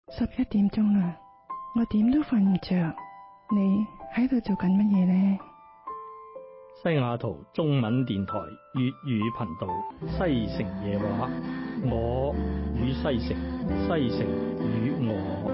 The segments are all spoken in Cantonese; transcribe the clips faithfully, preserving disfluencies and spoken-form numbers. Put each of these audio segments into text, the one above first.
十一點鐘啦，我點都瞓唔着。你喺度做緊乜嘢呢？ 西雅圖中文電台粵語頻道西城夜話，我與西城，西城與我。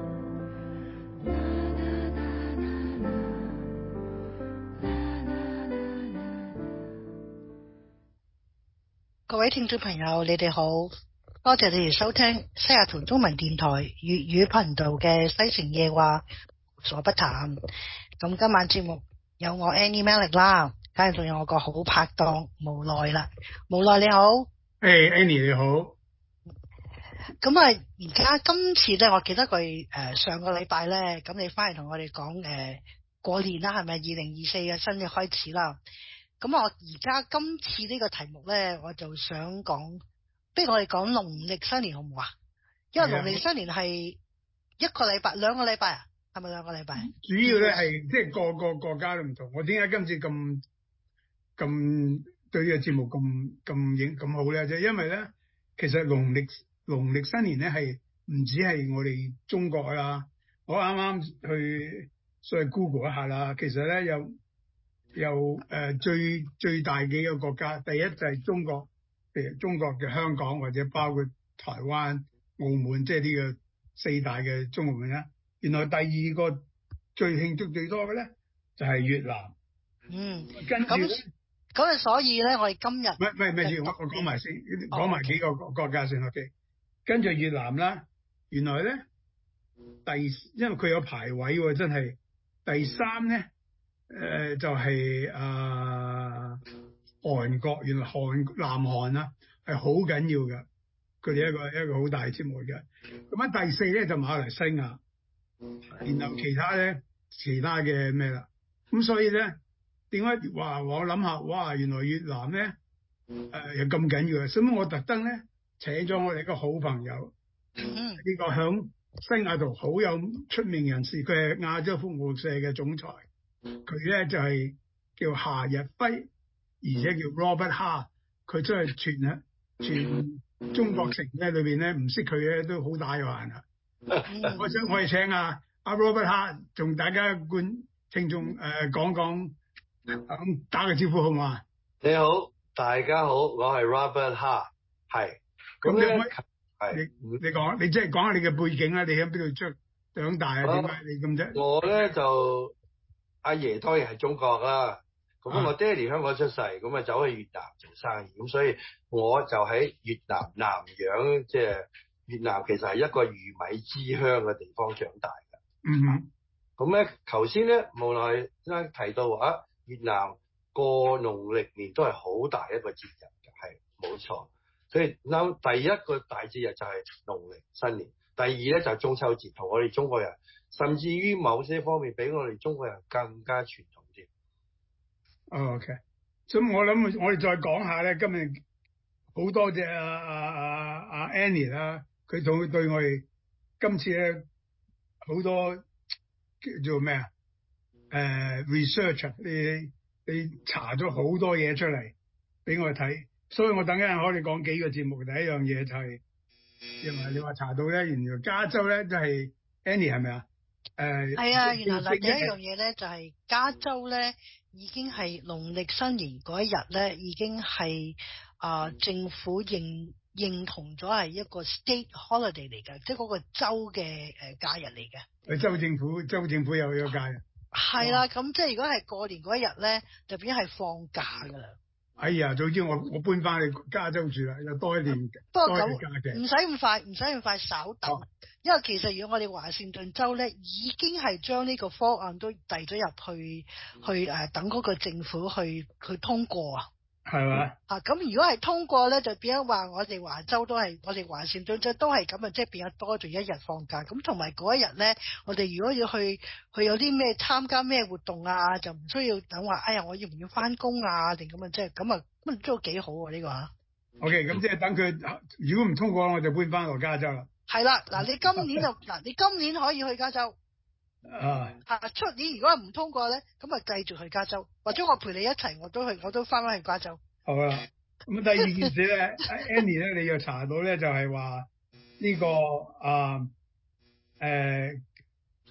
各位聽眾朋友，你哋好，多謝你哋收聽西雅圖中文電台粵語頻道嘅西城夜話，無所不談。咁今晚節目有我 Annie Malik 啦，梗係仲有我個好拍檔無奈啦。無奈你好。 誒、hey, Annie 你好。 咁啊，而家今次咧，我記得佢誒、呃、上個禮拜咧，咁你翻嚟同我哋講誒過年啦，係咪二零二四嘅新嘅開始啦？咁我而家今次呢個題目咧，我就想講，不如我哋講農曆新年好唔好啊？因為農曆新年係一個禮拜、兩個禮拜啊，係咪兩個禮拜？ 主要咧係即係個個國家都唔同。我點解今次咁咁對呢個節目咁咁影咁好咧？即係因為咧，其實農曆農曆新年咧係唔止係我哋中國啦。我啱啱去所謂 Google 一下啦，其實咧有。有誒、呃、最最大幾個國家，第一就係中國，譬如中國嘅香港或者包括台灣、澳門，即係呢個四大嘅中國門啦。原來第二個最慶祝最多嘅咧就係、是、越南。 嗯， 跟住咧， 咁啊，所以咧，我哋今日唔係唔係唔係，我我講埋先，講埋幾個國國家先 OK。跟住越南啦，原來咧第因為佢有排位喎，真係第三咧。誒、呃、就係、是、啊、呃、韓國，原來韓南韓啊係好緊要嘅，佢哋一個一個好大節目嘅。咁啊第四咧就馬來西亞，然後其他咧其他嘅咩啦。咁所以咧點解話我諗下，哇原來越南咧誒又咁緊要嘅，所以我特登咧請咗我哋一個好朋友，呢、嗯這個響西雅圖好有出名人士，佢係亞洲服務社嘅總裁。佢咧就係、是、叫夏日輝，而且叫 Robert Ha。佢真係全啊全中國城咧裏邊咧唔識佢咧都好大有限啊！我想我哋請啊阿 Robert Ha 同大家觀聽眾誒講講，咁打個招呼好嘛？ 你好，大家好，我係 Robert Ha， 係。 咁你係你你講，你即係講下你嘅背景啦，你喺邊度出長大啊？點解你咁啫？ 我咧就。阿爺當然係中國啦，咁我爹哋香港出世，咁啊走去越南做生意，咁所以我就喺越南南洋，即係越南其實係一個魚米之鄉嘅地方長大嘅。 嗯哼， 咁咧頭先咧無奈啱提到話，越南過農曆年都係好大一個節日嘅，係冇錯。所以啱第一個大節日就係農曆新年，第二咧就係中秋節，同我哋中國人。甚至於某些方面比我哋中國人更加傳統啲。 哦 OK，咁我諗我哋再講下咧，今日好多謝阿阿阿阿 Annie 啦，佢同佢對我哋今次咧好多叫做咩啊？誒、uh, research，你你查咗好多嘢出嚟俾我哋睇，所以我等陣可以講幾個節目。第一樣嘢就係、是，因為你話查到咧，原來加州咧就係、是、Annie 係咪啊？誒係啊，原來嗱第一樣嘢咧就係、是、加州咧已經係農曆新年嗰一日咧已經係啊、呃、政府認認同咗係一個 state holiday 嚟嘅，即係嗰個州嘅誒假日嚟嘅。 誒州政府州政府有有假日。 係啦，咁、哦、即係如果係過年嗰一日咧，就變咗係放假㗎啦。 哎呀，早知我我搬翻去加州住啦，又多一年， 不過多一年假期。 唔使咁快，唔使咁快稍等，哦、因為其實如果我哋華盛頓州咧，已經係將呢個方案都遞咗入去，去誒、呃、等嗰個政府去去通過啊。 係嘛？ 啊，咁如果係通過咧，就變咗話我哋華州都係，我哋華盛頓州都係咁啊，即係變咗多咗一日放假。咁同埋嗰一日咧，我哋如果要去去有啲咩參加咩活動啊，就唔需要等話，哎呀，我要唔要翻工啊？定咁啊，即係咁啊，咁都幾好啊呢、呢個嚇。 OK，咁即係等佢，如果唔通過，我就搬翻落加州啦。 係啦，嗱，你今年就嗱，你今年可以去加州。 啊！ 啊，出年如果唔通過咧，咁啊繼續去加州，或者我陪你一齊，我都去，我都翻返去加州。 好啦，咁第二件事咧，Annie 咧，你又查到咧，就係話呢個啊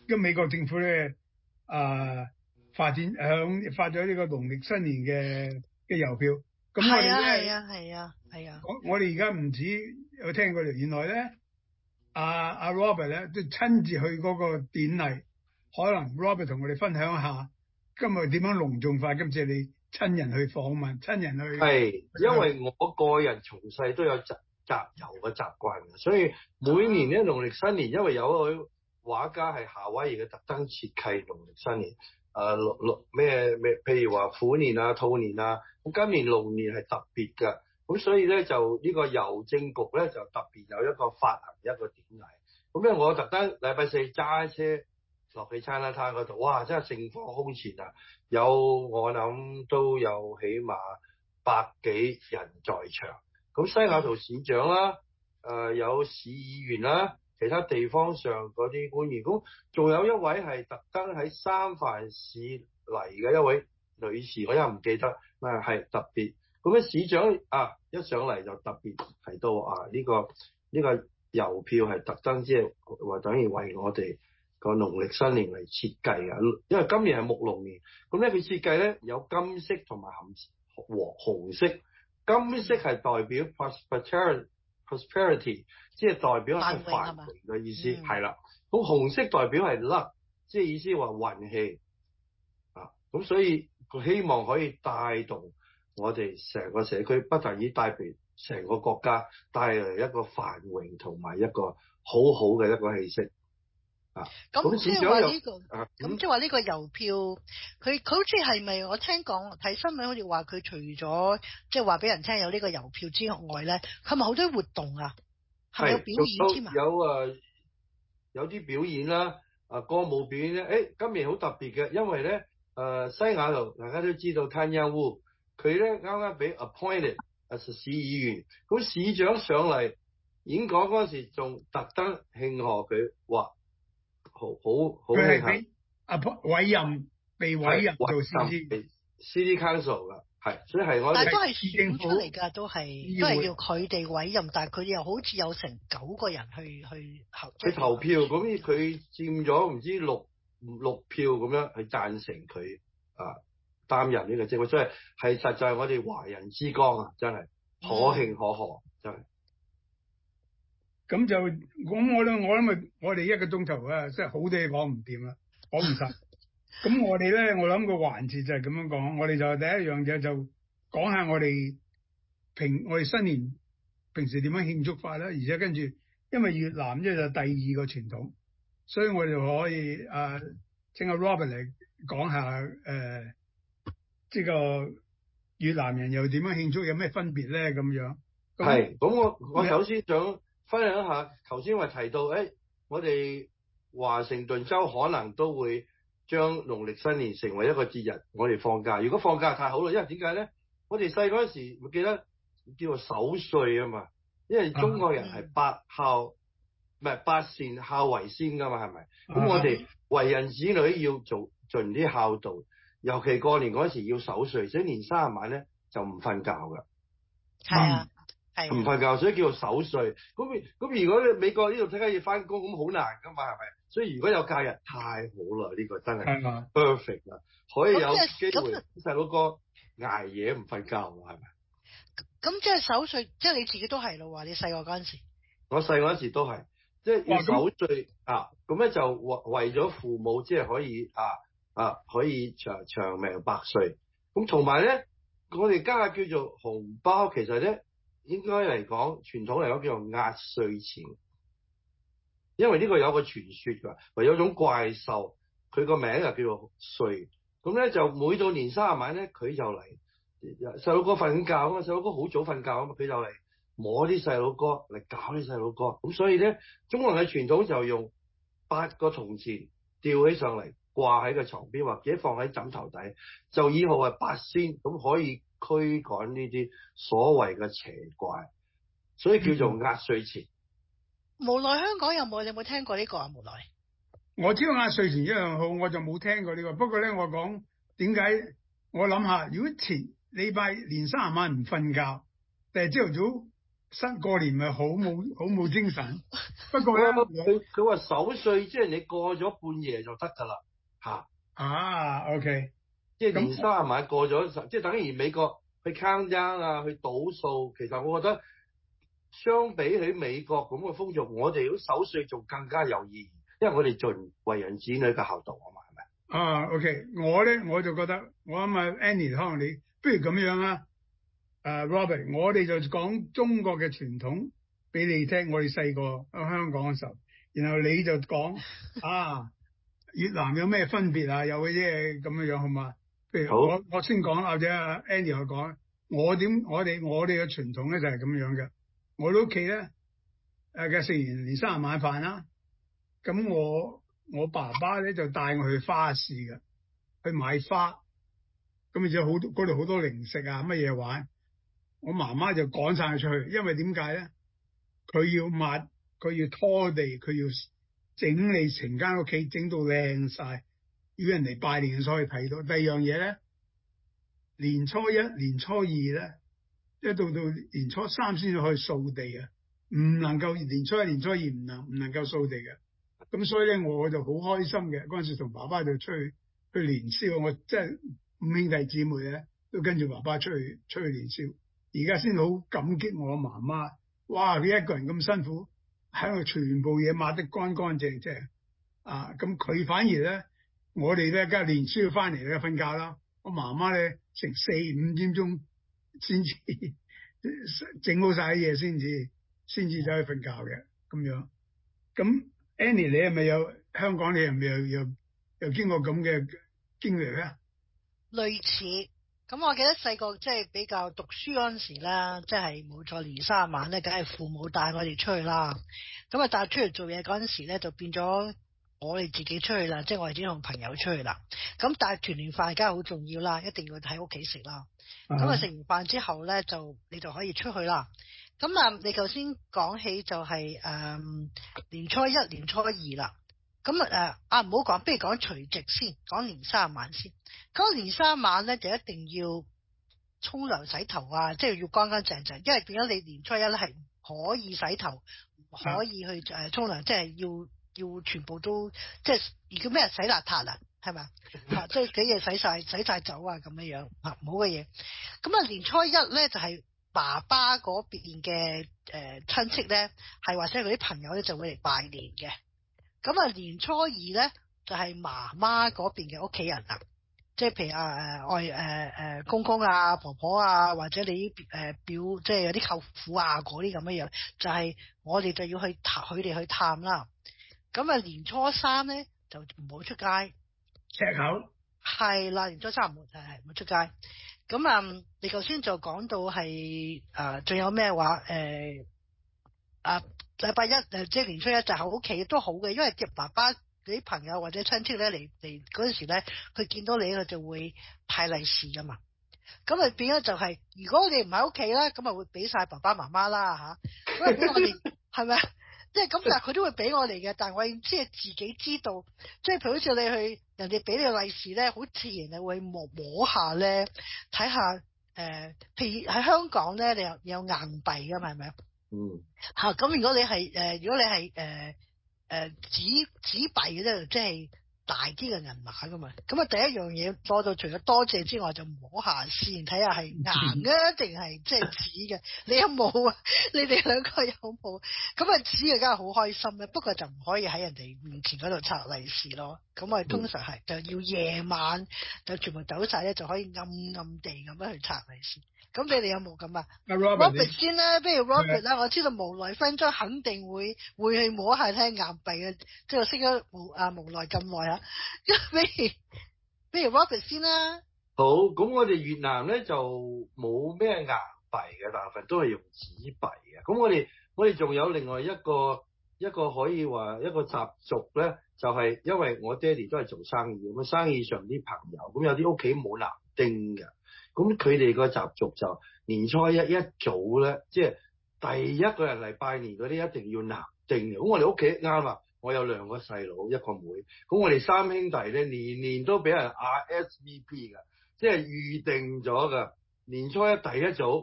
咁美國政府咧啊發展響發咗呢個農曆新年嘅嘅郵票。咁我哋咧係啊係啊係啊。 我我哋而家唔止有聽過，原來咧阿阿 Robert 咧都親自去嗰個典禮，可能 Robert 同我哋分享一下今日點樣隆重法。今次你親人去訪問，親人去係，因為我個人從細都有集集郵嘅習慣嘅，所以每年咧農曆新年，因為有一位畫家係夏威夷嘅，特登設計農曆新年，誒六六咩咩，譬如話虎年啊、兔年啊，咁今年龍年係特別嘅，咁所以咧就呢個郵政局咧就特別有一個發行一個典禮，咁咧我特登禮拜四揸車落去餐啦攤嗰度，哇！真係盛況空前啊！有我諗都有起碼百幾人在場。咁西雅圖市長啦，誒、呃、有市議員啦，其他地方上嗰啲官員，咁仲有一位係特登喺三藩市嚟嘅一位女士，我又唔記得，啊係特別。咁咧市長啊一上嚟就特別提到啊呢、呢個呢、呢個郵票係特登即係話等於為我哋個農曆新年嚟設計嘅，因為今年係木龍年，咁咧佢設計咧有金色同埋紅黃紅色，金色係代表 prosperity prosperity， 即係代表係繁榮嘅意思，係啦。咁紅色代表係 luck， 即係意思話運氣啊。咁所以佢希望可以帶動我哋成個社區，不但止帶俾成個國家帶嚟一個繁榮同埋一個好好嘅一個氣息。 咁即係話呢個，咁即係話呢個郵票，佢佢好似係咪？我聽講睇新聞好似話佢除咗即係話俾人聽有呢個郵票之外咧，佢咪好多活動啊？係咪有表演添啊？ 有誒，有啲表演啦，啊歌舞表演咧。誒，今年好特別嘅，因為咧誒西雅圖大家都知道 Tanya Wu， 佢咧啱啱俾 appointed as 市議員，咁市長上嚟演講嗰時仲特登慶賀佢，話好好好慶幸啊委任被委任做 City Council 噶，係，所以係我哋。 但係都係選出嚟㗎，都係都係要佢哋委任，但係佢哋又好似有成九個人去去投。 去投票，咁佢佔咗唔知六六票咁樣去贊成佢啊擔任呢個職位，所以係實在我哋華人之光啊，真係可慶可賀，真係。 咁就咁我咧，我諗咪我哋一個鐘頭啊，真係好多嘢講唔掂啦，講唔晒。咁我哋咧，我諗個環節就係咁樣講，我哋就第一樣嘢就講下我哋平我哋新年平時點樣慶祝法啦，而且跟住因為越南即係第二個傳統，所以我哋可以啊請阿 Robert 嚟講下誒，即、呃這個越南人又點樣慶祝，有咩分別咧咁樣。 係，咁我我首先想分享一下，頭先話提到，誒、哎，我哋華盛頓州可能都會將農曆新年成為一個節日，我哋放假。如果放假太好啦，因為點解咧？我哋細嗰陣時，我記得叫做守歲啊嘛，因為中國人係百孝，唔係百善孝為先噶嘛，係咪？咁、uh-huh. 我哋為人子女要做盡啲孝道，尤其過年嗰時要守歲，所以年卅晚咧就唔瞓覺噶。 係啊。 唔瞓覺，所以叫做守歲。咁咁如果你美國呢度睇緊要翻工，咁好難噶嘛，係咪？所以如果有假日，太好啦！呢、呢個真係 perfect 啦，可以有機會細佬哥捱夜唔瞓覺，係咪？ 咁即係守歲，即係你自己都係咯喎！你細個嗰陣時， 我細個嗰陣時都係，即係要守歲啊！咁咧就為為咗父母，即係可以啊啊可以長長命百歲。咁同埋咧，我哋家下叫做紅包，其實咧。應該嚟講，傳統嚟講叫做壓歲錢，因為呢個有個傳說㗎，話有種怪獸，佢個名就叫做歲，咁咧就每到年卅晚咧，佢就嚟細佬哥瞓覺啊嘛，細佬哥好早瞓覺啊嘛，佢就嚟摸啲細佬哥嚟搞啲細佬哥，咁所以咧，中國人嘅傳統就用八個銅錢吊起上嚟掛喺個床邊，或者放喺枕頭底，就以號係八仙，咁可以驅趕呢啲所謂嘅邪怪，所以叫做壓歲錢。 無奈香港有冇？你有冇聽過呢個啊？無奈我知道壓歲錢一樣好，我就冇聽過呢個。不過咧，我講點解？我諗下，如果前禮拜年卅晚唔瞓覺，第日朝頭早新過年咪好冇好冇精神。不過咧， 佢佢話守歲即係你過咗半夜就得㗎啦嚇。 啊 ，OK， 即係年卅晚過咗，即係等於美國去 count down 啊，去倒數。其實我覺得相比起美國咁嘅風俗，我哋啲守歲仲更加有意義，因為我哋盡為人子女嘅孝道啊嘛，係咪？ 啊 ，OK， 我咧我就覺得我諗啊 Annie 可能你不如咁樣啊。誒、uh, Robert， 我哋就講中國嘅傳統俾你聽，我哋細個喺香港嘅時候，然後你就講啊越南有咩分別啊，有嘅嘢咁樣樣好嘛？譬如我我先講，或者 Annie 去講，我點我哋我哋嘅傳統咧就係咁樣嘅。我哋屋企咧誒嘅食完年卅晚飯啦，咁我我爸爸咧就帶我去花市嘅，去買花，咁而且好多嗰度好多零食啊，乜嘢玩。我媽媽就趕晒佢出去，因為點解咧？佢要抹，佢要拖地，佢要整理成間屋企，整到靚晒，要人哋拜年所以睇到。第二樣嘢咧，年初一、年初二咧，一到到年初三先至可以掃地啊，唔能夠年初一、年初二唔能唔能夠掃地嘅。咁所以咧，我就好開心嘅。嗰陣時同爸爸就出去去年宵，我即係五兄弟姊妹咧，都跟住爸爸出去出去年宵。而家先好感激我媽媽，哇！佢一個人咁辛苦喺度，全部嘢抹得乾乾淨淨啊！咁佢反而咧，我哋咧梗係年宵翻嚟咧瞓覺啦。我媽媽咧成四五點鐘先至整好晒啲嘢，先至先至走去瞓覺嘅咁樣。咁 Annie 你係咪有香港？你係咪有有有經過咁嘅經歷咧？ 類似。咁我記得細個即係比較讀書嗰陣時啦，即係冇錯年卅晚咧，梗係父母帶我哋出去啦。咁啊帶出嚟做嘢嗰陣時咧，就變咗我哋自己出去啦，即係我哋自己同朋友出去啦。咁但係團年飯梗係好重要啦，一定要喺屋企食啦。咁啊食完飯之後咧，就你就可以出去啦。咁啊，你頭先講起就係、是、誒、嗯、年初一、年初二啦。咁啊啊唔好講，不如講除夕先，講年卅晚先。嗰年卅晚咧就一定要沖涼洗頭啊，即係要乾乾淨淨，因為變咗你年初一咧係唔可以洗頭，唔可以去誒沖涼，即係要要全部都即係叫咩洗邋遢啊，係咪啊？即係幾嘢洗晒洗晒走啊咁樣樣啊，唔好嘅嘢。咁啊年初一咧就係、是、爸爸嗰邊嘅誒親戚咧，係或者佢啲朋友咧就會嚟拜年嘅。咁啊年初二咧就係、是、媽媽嗰邊嘅屋企人啦。即係譬如啊誒外誒誒公公啊婆婆啊，或者你啲誒、呃、表即係有啲舅父啊嗰啲咁樣樣，就係、是、我哋就要去探佢哋去探啦。咁啊年初三咧就唔好出街， 赤口係啦，年初三唔好係唔好出街。咁啊你頭先就講到係誒仲有咩話誒啊禮拜一誒即係年初一就喺屋企都好嘅，因為接爸爸啲朋友或者親戚咧嚟嚟嗰陣時咧，佢見到你佢就會派利是噶嘛。咁啊變咗就係、是，如果你唔喺屋企咧，咁啊會俾晒爸爸媽媽啦吓。咁啊俾我哋係咪？即係咁，但係佢都會俾我哋嘅。但係我要即係自己知道，即係譬如好似你去人哋俾你個利是咧，好自然你會摸摸下咧，睇下誒、呃，譬如喺香港咧，你有有硬幣噶嘛，係咪啊？ 嗯。 吓咁，如果你係誒、呃，如果你係誒。呃誒紙紙幣嘅啫，即係大啲嘅銀碼噶嘛。咁啊，第一樣嘢多到除咗多謝之外，就摸下先，睇下係硬嘅定係即係紙嘅。你有冇啊？你哋兩個有冇？咁啊，紙嘅梗係好開心嘅，不過就唔可以喺人哋面前嗰度拆利是咯。咁啊，通常係就要夜晚就全部走晒咧，就可以暗暗地咁樣去拆利是。咁你哋有冇咁啊 ？Robert, Robert 先啦，不如 Robert 啦，我知道無奈分鐘肯定會會去摸下聽硬幣嘅，即係識咗無啊無奈咁耐啊。不如不如 Robert 先啦。 好，咁我哋越南咧就冇咩硬幣嘅，大部分都係用紙幣嘅。咁我哋我哋仲有另外一個一個可以話一個習俗咧，就係、是、因為我爹哋都係做生意，咁生意上啲朋友，咁有啲屋企冇男丁嘅。咁佢哋個習俗就年初一一早咧，即係第一個人嚟拜年嗰啲一定要男丁嘅。咁我哋屋企啱啦，我有兩個細佬一個妹，咁我哋三兄弟咧年年都俾人 R S V P 㗎，即係預定咗㗎。年初一第一早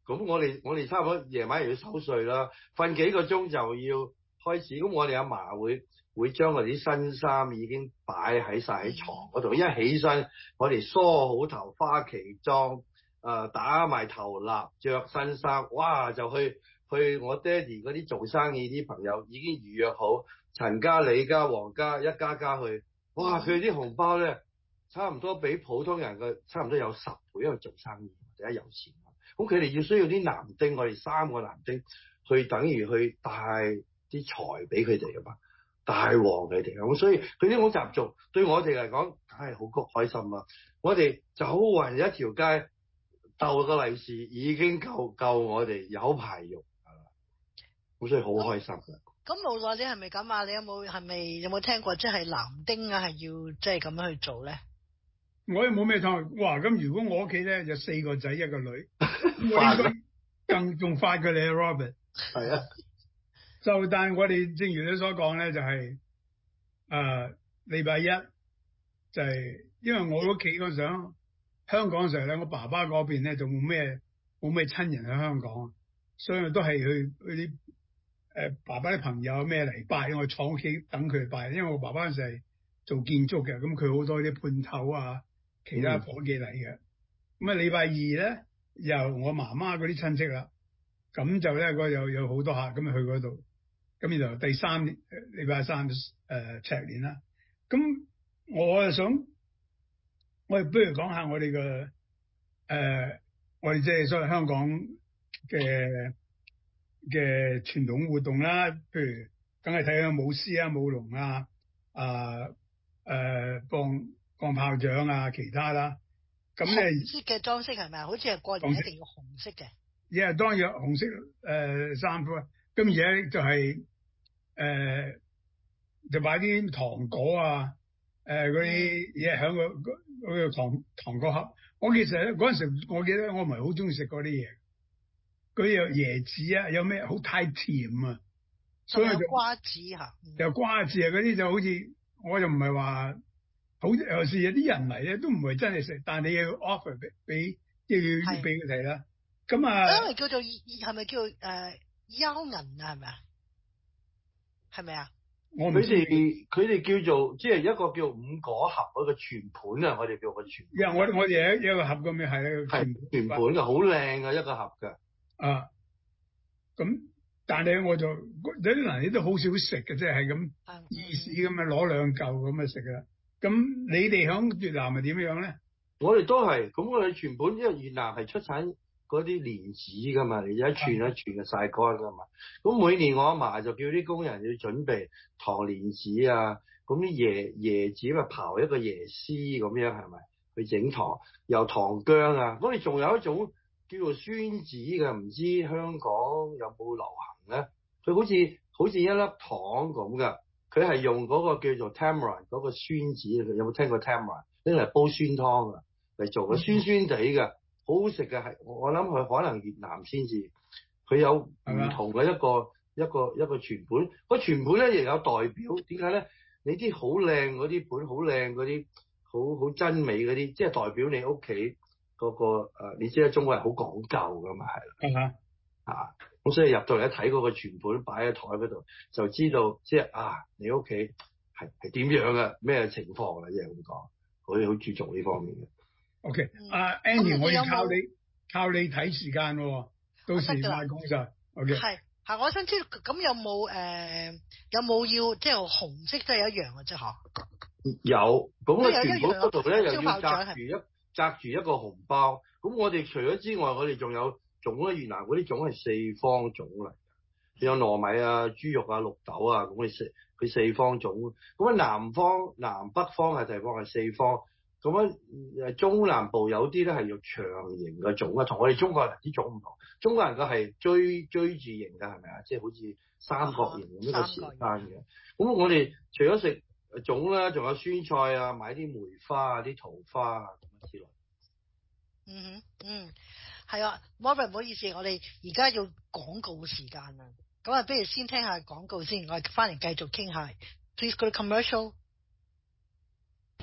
咁我哋我哋差唔多夜晚又要收睡啦，瞓幾個鐘就要開始。咁我哋阿嫲會會將我哋啲新衫已經擺喺晒喺床嗰度，一起身我哋梳好頭、花旗裝，誒、呃、打埋頭蠟、着新衫，哇就去去我爹哋嗰啲做生意啲朋友已經預約好，陳家、李家、黃家一家家去，哇佢啲紅包咧差唔多比普通人嘅差唔多有十倍，因為做生意第一有錢。咁佢哋要需要啲男丁，我哋三個男丁去等於去帶啲財俾佢哋啊嘛，帶旺佢哋。咁所以佢呢種習俗對我哋嚟講，梗係好谷開心啊！我哋走勻一條街鬥個利是已經夠夠我哋有排用啊！咁所以好開心嘅。 咁無奈你係咪咁啊？你有冇係咪有冇聽過即係男丁啊係要即係咁樣去做咧？ 我又冇咩錯，哇！咁如果我屋企咧就四個仔一個女，我應該更仲快過你啊 ，Robert。係啊，就但係我哋正如你所講咧，就係誒禮拜一就係、是、因為我屋企嗰陣香港嘅時候咧，我爸爸嗰邊咧就冇咩冇咩親人喺香港，所以都係去去啲誒爸爸啲朋友咩嚟拜，我坐屋企等佢拜，因為我爸爸嗰陣係做建築嘅，咁佢好多啲判頭啊。其他伙計嚟嘅，咁啊禮拜二咧由我媽媽嗰啲親戚啦，咁就咧個有有好多客咁啊去嗰度，咁然後第三年禮拜三誒赤年啦，咁我啊想，我哋不如講下我哋嘅誒，我哋即係所謂香港嘅嘅傳統活動啦，譬如梗係睇下舞獅啊、舞龍啊，啊誒放。放炮仗啊，其他啦，咁咧紅色嘅裝飾係咪啊？好似係過年一定要紅色嘅。而家當然紅色誒衫褲，咁而家就係、是、誒、呃、就買啲糖果啊，誒嗰啲嘢喺個嗰個糖糖果盒。我其實咧嗰陣時，我記得我唔係好中意食嗰啲嘢，嗰啲有椰子啊，有咩好太甜啊，所以就瓜子嚇， 有瓜子啊嗰啲就好似我又唔係話。好有時有啲人嚟咧都唔係真係食，但係你要 offer 俾俾即係要俾佢哋啦。咁啊， 因為叫做係咪叫誒幽銀啊？係咪啊？係咪啊？ 我佢哋佢哋叫做即係一個叫五果盒嗰個全盤啊！我哋叫個全盤。 因為我我哋一一個盒咁樣係咧， 係全盤嘅，好靚嘅一個盒嘅。啊， 咁但係我就有啲人你都好少食嘅，即係係咁意思咁啊攞兩嚿咁啊食噶。咁你哋響越南係點樣咧？ 我哋都係，咁我哋全盤，因為越南係出產嗰啲蓮子噶嘛，你一串一串嘅曬乾噶嘛。咁每年我阿嫲就叫啲工人要準備糖蓮子啊，咁啲椰椰子咪刨一個椰絲咁樣係咪？去整糖，又糖漿啊。我哋仲有一種叫做酸子嘅，唔知香港有冇流行咧？佢好似好似一粒糖咁噶。佢係用嗰個叫做 tamarind 嗰個酸子，有冇聽過 tamarind？拎嚟煲酸湯啊，嚟做嘅酸酸地嘅，好好食嘅。係我諗佢可能越南先至，佢有唔同嘅一個一個一個全盤。個全盤咧亦有代表，點解咧？你啲好靚嗰啲盤，好靚嗰啲，好好真美嗰啲，即係代表你屋企嗰個誒，你知啦，中國人好講究噶嘛，係啦，啊。咁所以入到嚟一睇嗰個全盤擺喺台嗰度，就知道即係啊，你屋企係係點樣嘅咩情況啦，即係咁講，佢好注重呢方面嘅。 OK，阿、uh, Annie，我要靠你靠你睇時間喎，到時賣講晒。OK， 係係，我想知道咁有冇誒、呃、有冇要即係紅色都係一樣嘅啫嗬？ 有，咁啊全盤嗰度咧又要紮住一紮住一個紅包。咁我哋除咗之外，我哋仲有。種咧，越南嗰啲種係四方種嚟嘅，有糯米啊、豬肉啊、綠豆啊，咁佢四佢四方種。咁啊南方、南北方嘅地方係四方，咁啊誒中南部有啲咧係用長形嘅種啊，同我哋中國人啲種唔同。中國人嘅係錐錐字形嘅，係咪啊？即係好似三角形咁一個時間嘅。咁我哋除咗食種啦，仲有酸菜啊，買啲梅花啊、啲桃花啊咁之類。 嗯哼，嗯。係啊 Robert 唔好意思，我哋而家要廣告時間啦，咁啊，不如先聽下廣告先，我哋翻嚟繼續傾下。Please go to commercial。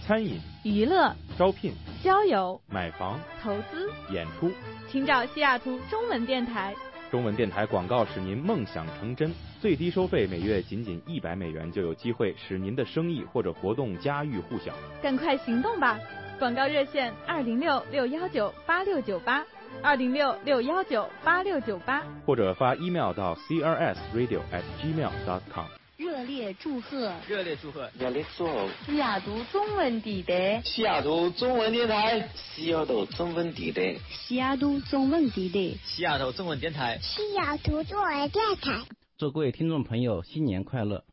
餐饮、 娱乐、 招聘、 交友、 买房、 投资、 演出， 请找西雅图中文电台。 中文电台广告使您梦想成真，最低收费每月仅仅一百美元，就有机会使您的生意或者活动家喻户晓。 赶快行动吧！广告热线二零六六幺九八六九八，二零六六幺九八六九八， 或者发 email 到 c r s radio at gmail dot com。 热烈祝贺！ 热烈祝贺！ 热烈祝贺！ 西雅图中文地带， 西雅图中文电台，西雅图中文地带， 西雅图中文地带， 西雅图中文电台， 西雅图中文电台。 祝各位听众朋友新年快乐！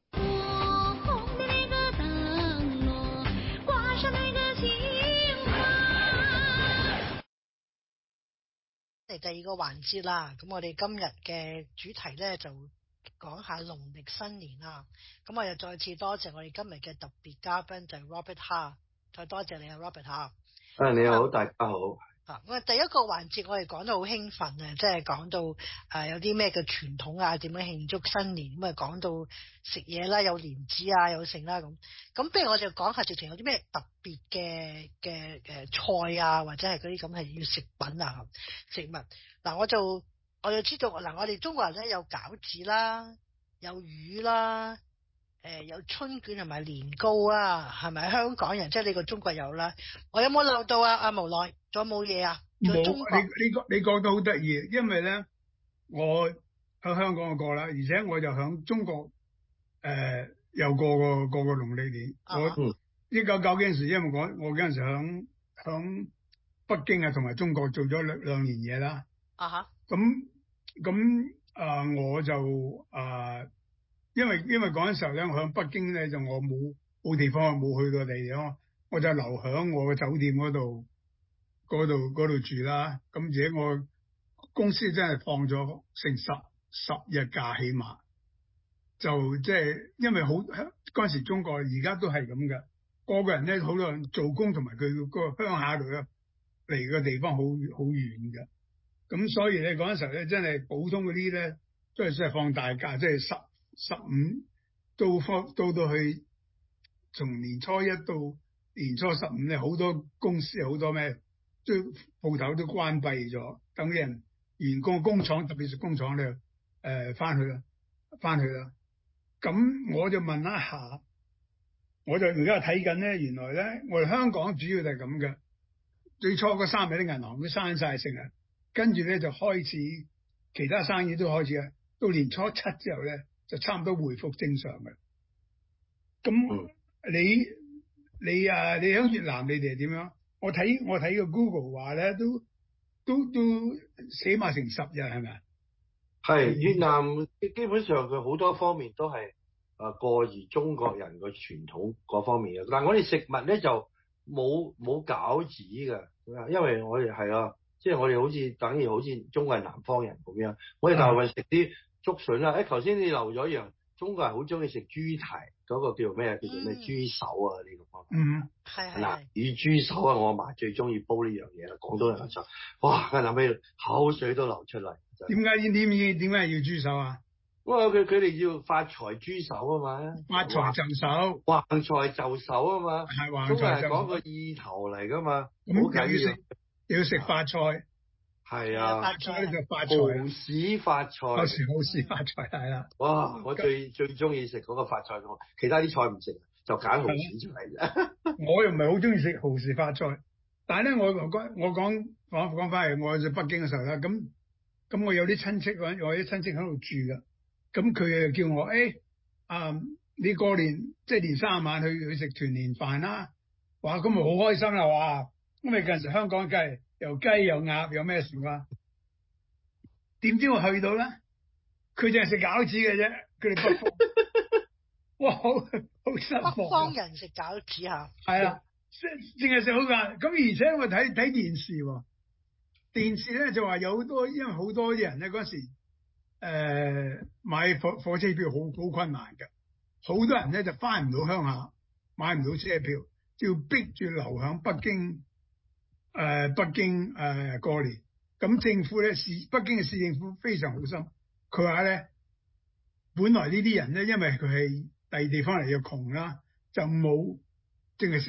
嚟第二個環節啦，咁我哋今日嘅主題咧就講下農曆新年啦。咁我又再次多謝我哋今日嘅特別嘉賓就係 Robert Ha， 再多謝你啊 Robert Ha。 啊，你好，大家好。 啊，我第一個環節我哋講到好興奮啊，即係講到誒、呃、有啲咩嘅傳統啊，點樣慶祝新年，咁啊講到食嘢啦，有蓮子啊，有剩啦咁。咁不如我就講下直情有啲咩特別嘅嘅誒菜啊，或者係嗰啲咁係要食品啊食物。嗱、啊，我就我就知道嗱、啊，我哋中國人咧有餃子啦，有魚啦，誒、呃、有春卷同埋年糕啊，係咪香港人即係呢個中國有啦？我有冇漏到啊？阿無奈。仲有冇嘢啊？ 冇，你你覺你覺得好得意，因為咧，我喺香港過啦，而且我就喺中國誒又過個過個農曆年。啊、我一九九幾時，因為我我嗰陣時喺喺北京啊，同埋中國做咗兩兩年嘢啦。 啊哈！ 咁咁啊，我就啊、呃，因為因為嗰陣時候咧，我喺北京咧就我冇冇地方，冇去過地方，我就留喺我嘅酒店嗰度。嗰度嗰度住啦，咁而且我公司真係放咗成十十日假，起碼就即係因為好嗰陣時中國而家都係咁嘅，個個人咧好多人做工同埋佢嗰個鄉下度咧嚟嘅地方好好遠嘅，咁所以咧嗰陣時候咧真係普通嗰啲咧都係真係放大假，即係十十五到放到到去從年初一到年初十五咧，好多公司好多咩？都鋪頭都關閉咗，等啲人員工工廠，特別是工廠咧，誒翻去啦，翻去啦。咁我就問一下，我就而家睇緊咧，原來咧我哋香港主要就係咁嘅。最初嗰三日啲銀行都閂晒成日，跟住咧就開始其他生意都開始啊。到年初七之後咧，就差唔多回復正常嘅。咁你你啊，你喺越南你哋係點樣？我睇我睇個 Google 話咧，都都都起碼成十日係咪啊？ 係越南基本上佢好多方面都係誒過而中國人個傳統嗰方面嘅。但係我哋食物咧就冇冇餃子嘅，因為我哋係啊，即係我哋好似等於好似中國人南方人咁樣，我哋大部分食啲竹筍啦。誒頭先你漏咗一樣，中國人好中意食豬蹄。嗰個叫咩？叫做咩？豬手啊！呢、這個方法， 嗯，係係嗱，乳豬手啊！我阿嫲最中意煲呢樣嘢啦，廣東人嘅菜。哇！佢諗起口水都流出嚟。 點解點點點解要豬手啊？ 哇！佢佢哋要發財豬手啊嘛， 發財就手， 橫財就手啊嘛， 係橫財就手。中國人講個意頭嚟噶嘛，好緊要。要食發菜。 係啊， 發財就發財， 好市發財， 有時好市發財係啦。 哇！我最最中意食嗰個發菜，其他啲菜唔食，就揀蠔豉出嚟啫。 我又唔係好中意食蠔豉發菜，但係咧，我講我講講講翻嚟，我去北京嘅時候咧，咁咁我有啲親戚，我有啲親戚喺度住噶，咁佢就叫我誒、欸、啊，你過年即係年卅晚去去食團年飯啦，哇！咁咪好開心啦，哇！咁咪近時香港梗係。又雞又鴨有咩事啊？點知我去到咧，佢淨係食餃子嘅啫。佢哋北方，哇，好好失望。 北方人食餃子嚇， 係啊，淨係食好飯。咁而且我睇睇電視喎，電視咧就話有好多，因為好多啲人咧嗰時誒、呃、買火火車票好好困難嘅，好多人咧就翻唔到鄉下，買唔到車票，就要逼住留響北京。誒、呃、北京誒、呃、過年，咁政府咧市北京嘅市政府非常好心，佢話咧，本來呢啲人咧，因為佢係第二地方嚟又窮啦，就冇淨係食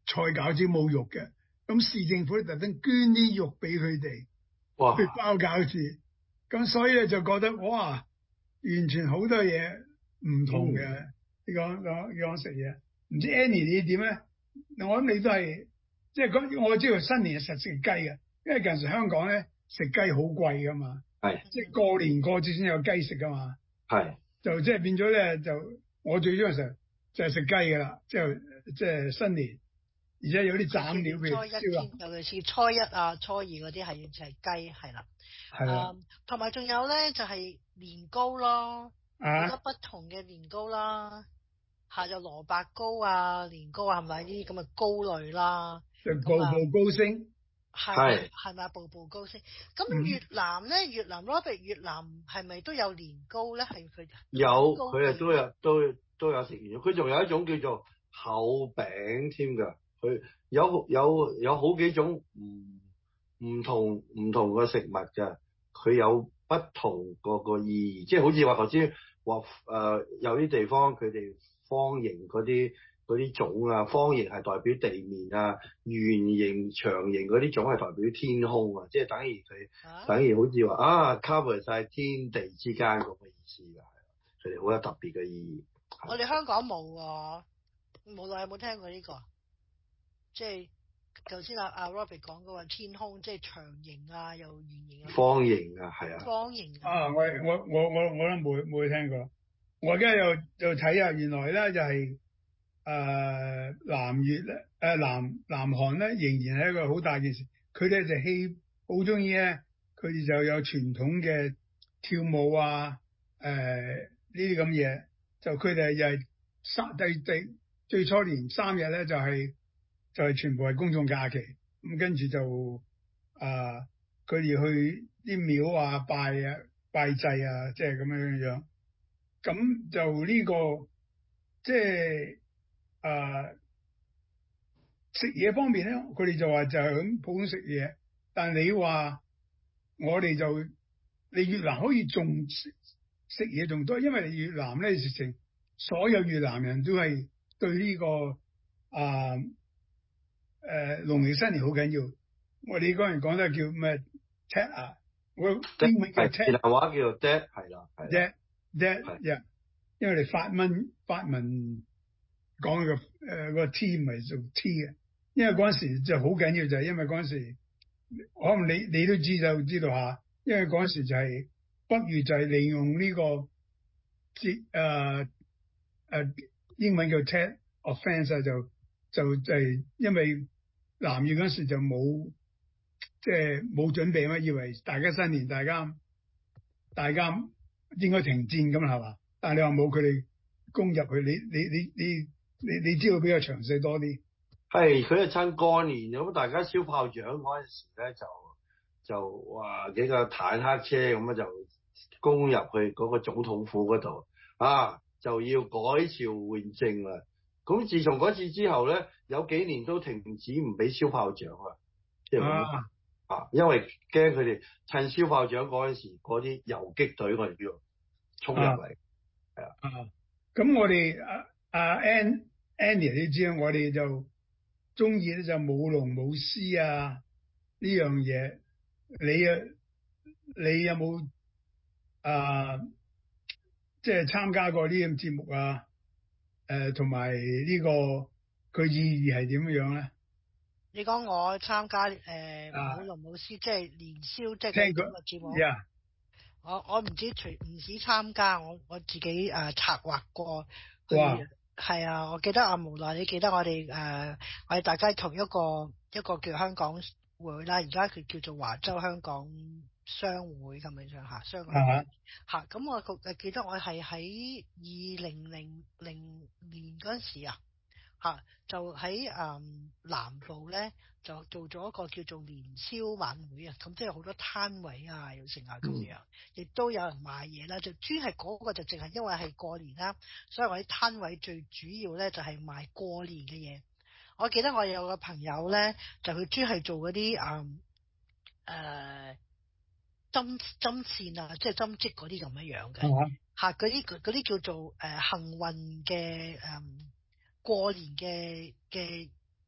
菜餃子冇肉嘅，咁市政府咧特登捐啲肉俾佢哋， 哇！ 去包餃子，咁所以咧就覺得哇，完全好多嘢唔同嘅。嗯、你講講你講食嘢，唔知 Annie 你點咧？我諗你都係即係講，我知道新年係實食雞嘅，因為近時香港咧食雞好貴噶嘛， 係即係過年過節先有雞食噶嘛， 係就即係變咗咧就我最中意食就係食雞噶啦，即係即係新年。而且有啲斬料，譬如燒啊， 尤其是初一啊、初二嗰啲係就係雞，係啦， 係啦， 同埋仲有咧就係年糕咯，好、啊、多不同嘅年糕啦，嚇有蘿蔔糕啊、年糕啊，係咪呢啲咁嘅糕類啦？ 就步步高升， 係係咪步步高升？咁越南咧，越南 Robert 越南係咪都有年糕咧？係佢有，佢哋都有都都有食完，佢仲有一種叫做厚餅添㗎。佢有有有好幾種唔唔同唔同嘅食物㗎，佢有不同個個意義，即係好似話頭先話誒有啲地方佢哋方形嗰啲嗰啲種啊，方形係代表地面啊，圓形長形嗰啲種係代表天空啊，即係等於佢、啊、等於好似話啊 cover 晒天地之間咁嘅意思㗎，係佢哋好有特別嘅意義。 我哋香港冇喎，冇耐有冇聽過呢、呢個？即係頭先阿阿 Robert 講嗰個天空，即係長形啊，又圓形啊， 方形啊，係啊， 方形啊。 啊，我我我我我都冇冇聽過。我而家又又睇下，原來咧就係、是、誒、呃、南越咧，誒、呃、南南韓咧仍然係一個好大件事。佢哋就希好中意咧，佢哋就有傳統嘅跳舞啊，誒呢啲咁嘢。就佢哋又係三第第最初年三日咧就係、是。就係全部係公眾假期，咁跟住就啊，佢哋去啲廟啊拜啊拜祭啊，即係咁樣樣。咁就呢、這個即係啊食嘢方面咧，佢哋就話就係咁普通食嘢。但係你話我哋就你越南可以仲食食嘢仲多，因為你越南咧直情所有越南人都係對呢、這個啊。誒農曆新年好緊要，我哋嗰人講得叫咩 Tet 啊，我英文叫 Tet， 越南話叫做 Det， 係啦 ，Det Det 呀，因為你法文法文講個誒個 T 唔係做 T 嘅，因為嗰陣時就好緊要就係因為嗰陣時，可能你你都知就知道下，因為嗰陣時就係北越就係利用呢、這個節誒誒英文叫 Tet offence 就就就係因為。南越嗰時就冇即係冇準備嘛，以為大家新年大家大家應該停戰咁係嘛？但係你話冇，佢哋攻入去，你你你你你你知道比較詳細多啲。 係佢係趁過年咁，大家燒炮仗嗰陣時咧，就就話幾個坦克車咁啊，就攻入去嗰個總統府嗰度啊，就要改朝換政啦。咁自從嗰次之後咧，有幾年都停止唔俾燒炮仗啊，即係咁啊，因為驚佢哋趁燒炮仗嗰陣時，嗰啲游擊隊我哋叫衝入嚟，係啊。 啊，咁我哋阿阿 Ann Annie 你知啊，我哋就中意咧就舞龍舞獅啊呢樣嘢，你啊你有冇啊即係參加過呢啲咁節目啊？誒，同埋呢個佢意義係點樣咧？ 你講我參加誒舞龍舞獅，即係年宵，即係聽嗰個節目。 Yeah. 我我唔止除唔止參加，我我自己誒、呃、策劃過。 哇！ 係啊，我記得啊，無奈你記得我哋誒、呃，我哋大家同一個一個叫香港會啦，而家佢叫做華州香港商會咁樣上下，商會嚇。咁、uh huh. 我誒記得我係喺二零零零年嗰陣時啊，嚇就喺誒、嗯、南部咧就做咗一個叫做年宵晚會啊，咁即係好多攤位啊，又成啊咁樣，亦、嗯、都有人賣嘢啦。就專係嗰個就淨係因為係過年啦，所以我啲攤位最主要咧就係賣過年嘅嘢。我記得我有個朋友咧，就佢專係做嗰啲誒誒。針針線啊，即係針織嗰啲咁樣樣嘅，嚇嗰啲嗰啲叫做誒、呃、幸運嘅誒、嗯、過年嘅嘅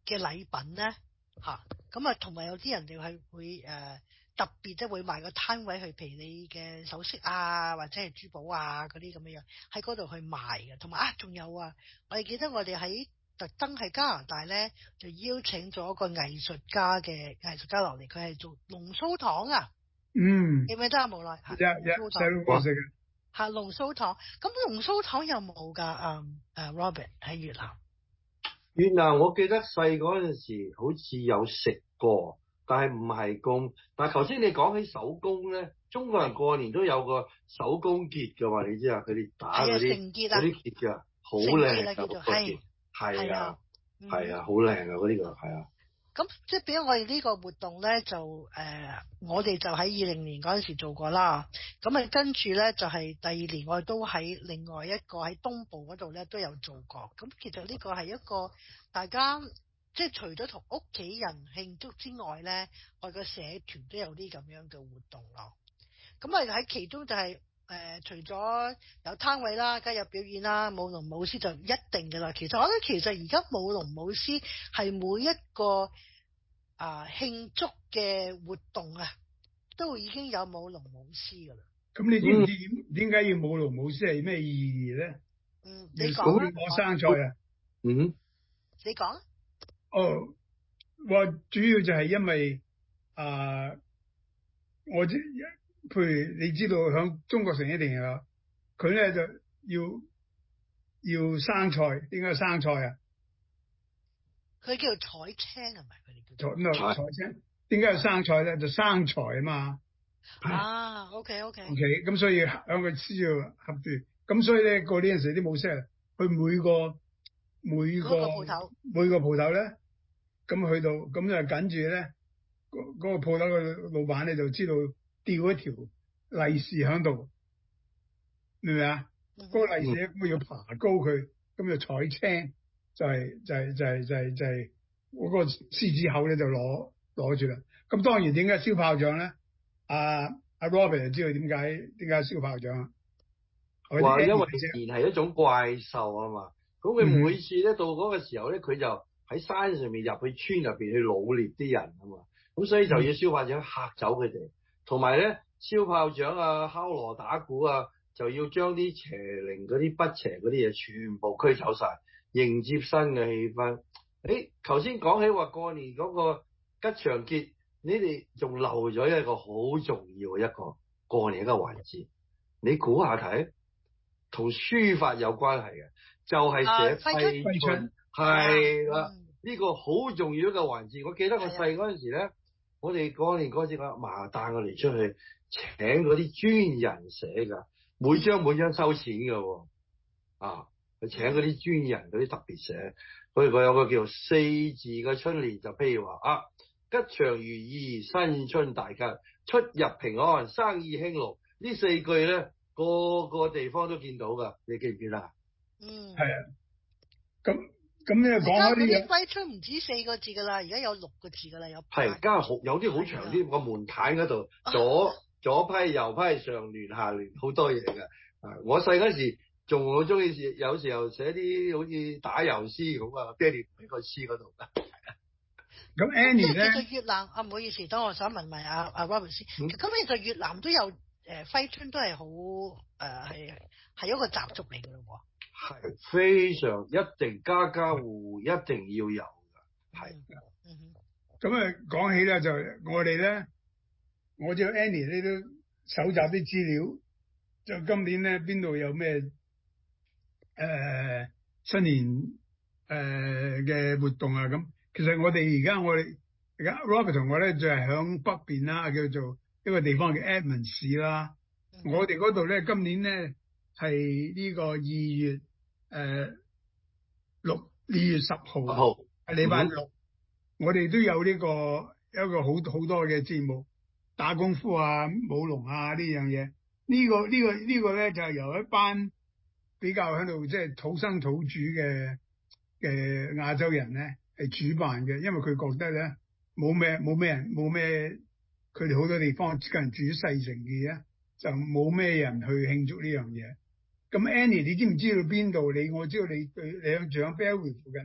嘅禮品咧嚇，咁啊同埋有啲人哋係會誒、呃、特別即係會賣個攤位去譬如你嘅首飾啊或者係珠寶啊嗰啲咁樣樣喺嗰度去賣嘅，同埋啊仲有啊，我哋記得我哋喺特登喺加拿大咧就邀請咗一個藝術家嘅藝術家落嚟，佢係做龍鬚糖啊， 嗯， 記唔記得啊？無奈嚇， 一一細路哥食嘅嚇龍鬚糖，咁龍鬚糖有冇㗎？誒、嗯、誒 Robert 喺越南。 越南我記得細嗰陣時好似有食過，但係唔係咁。但係頭先你講起手工咧，中國人過年都有個手工結㗎嘛，你知啊？佢哋打嗰啲嗰啲結㗎，好靚啊！嗰個結係啊係啊，好靚啊！嗰啲個係啊。 咁即係俾我哋呢個活動咧，就誒、呃、我哋就喺二零年嗰陣時做過啦。咁啊跟住咧就係、是、第二年我哋都喺另外一個喺東部嗰度咧都有做過。咁其實呢個係一個大家即係除咗同屋企人慶祝之外咧，我哋個社團都有啲咁樣嘅活動咯。咁啊喺其中就係、是、誒、呃、除咗有攤位啦，梗係有表演啦，舞龍舞獅就一定嘅啦。其實我覺得其實而家舞龍舞獅係每一個啊慶祝嘅活動啊，都已經有舞龍舞獅噶啦。 咁你知唔知點解要舞龍舞獅係咩意義咧？ 嗯，你講啊。 我生菜啊。 嗯。 你講。 哦，我主要就係因為啊、呃，我即譬如你知道響中國城一定有，佢咧就要要生菜，點解生菜啊？ 佢叫做彩青係咪？佢哋叫做彩青，點解要生菜咧？就生財啊嘛。 啊 ，OK OK。OK， 咁所以響個獅要合住，咁所以咧過呢陣時啲舞獅，佢每個每個鋪頭每個鋪頭咧，咁去到咁就緊住咧，嗰、嗰個鋪頭嘅老闆咧就知道吊一條利是響度，明唔明啊？嗰、嗯嗰個利是咧咁要爬高佢，咁就彩青。就係、是、就係、是、就係、是、就係、是、就係、是、嗰個獅子口咧就攞攞住啦。咁當然點解燒炮仗咧？阿、啊、阿 Robert 就知道點解點解燒炮仗啊？ 話因為年係一種怪獸啊嘛。咁佢每次咧到嗰個時候咧，佢就喺山上面入去村入邊去擄獵啲人啊嘛。咁所以就要燒炮仗嚇走佢哋，同埋咧燒炮仗啊、敲鑼打鼓啊，就要將啲邪靈嗰啲不邪嗰啲嘢全部驅走晒。迎接新嘅氣氛。誒，頭先講起話過年嗰個吉祥結，你哋仲漏咗一個好重要嘅一個過年一個環節。你估下睇，同書法有關係嘅，就係、是、寫揮春。係啦，呢個好重要一個環節。我記得我細嗰陣時咧，我哋過年嗰陣時阿嫲帶我哋出去請嗰啲專人寫㗎，每張每張收錢㗎喎。啊！佢請嗰啲專人嗰啲特別寫，佢佢有個叫四字嘅春聯，就譬如話啊，吉祥如意，新春大吉，出入平安，生意興隆。呢四句咧，個個地方都見到噶，你記唔記得啊？ 嗯， 係啊。咁咁咧講開啲嘢， 揮春唔止四個字噶啦，而家有六個字噶啦，有係加好有啲好長啲個門檻嗰度，左左批右批，上聯下聯，好多嘢噶。啊，我細嗰時。仲好中意寫，有時候寫啲好似打油詩咁啊，爹哋喺個詩嗰度。 咁 Annie 咧， 其實越南啊，唔好意思，等我想問埋阿阿 Robert 先。咁、嗯、其實越南都有誒揮春，都係好誒係係一個習俗嚟嘅咯喎。 係非常一定家家戶戶一定要有㗎，係。 咁啊講起咧就我哋咧，我知道 Annie 呢都搜集啲資料，就今年咧邊度有咩？誒、呃，新年誒嘅、呃、活動啊，咁其實我哋而家我哋而家 Robert 同我咧就係、是、響北邊啦，叫做一個地方叫 Edmond 市啦。嗯、我哋嗰度咧今年咧係呢個二月誒六二月十號係禮拜六，嗯、我哋都有呢、這個一個好好多嘅節目，打功夫啊、舞龍啊呢樣嘢。呢、這個呢、這個呢個咧就係、是、由一班比較喺度即係土生土主嘅嘅亞洲人咧係主辦嘅，因為佢覺得咧冇咩冇咩人冇咩，佢哋好多地方近住啲細城嘅咧，就冇咩人去慶祝呢樣嘢。咁 Annie 你知唔知道邊度？你我知道你對你住喺 Belleville 附近啦。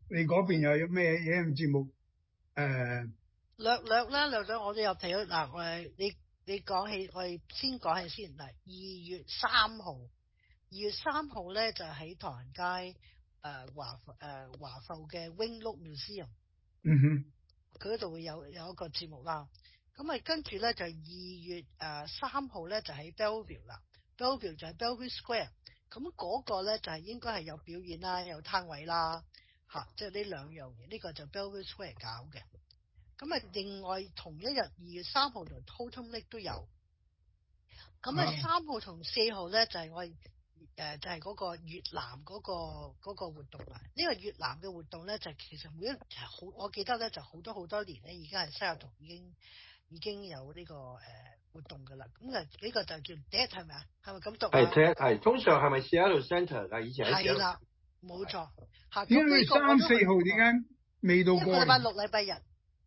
你嗰邊又有咩嘢節目？誒、呃， 略略啦，略略，我哋又提咗嗱，我你你講起，我哋先講起先嗱，二月三號，二月三號咧就喺唐人街誒華誒華埠嘅 Wing-Look Museum， 嗯哼， 佢嗰度會有有一個節目啦。咁啊，跟住咧就二月誒三號咧就喺 Bellevue 啦 ，Bellevue 就喺 Bellevue Square。咁嗰個咧就係應該係有表演啦，有攤位啦，嚇，即係呢兩樣嘢。呢、呢個就 Bellevue Square 搞嘅。咁啊，另外同一日二月三號同 Totem Lake 都有。咁啊，三號同四號咧就係、是、我誒、呃、就係、是、嗰個越南嗰、嗰個嗰個活動啦。呢、呢個越南嘅活動咧就其實每一好，我記得咧就好多好多年咧，已經係西雅圖已經已經有呢、呢個誒。呃活動噶啦，咁啊呢個就叫 D E T 係咪啊？係咪咁讀啊？ 係 D E T 係，通常係咪 Seattle Centre 㗎？以前喺 Seattle。係啦， 冇錯。嚇， 因為三四號點解未到過？一個禮拜六、禮拜日。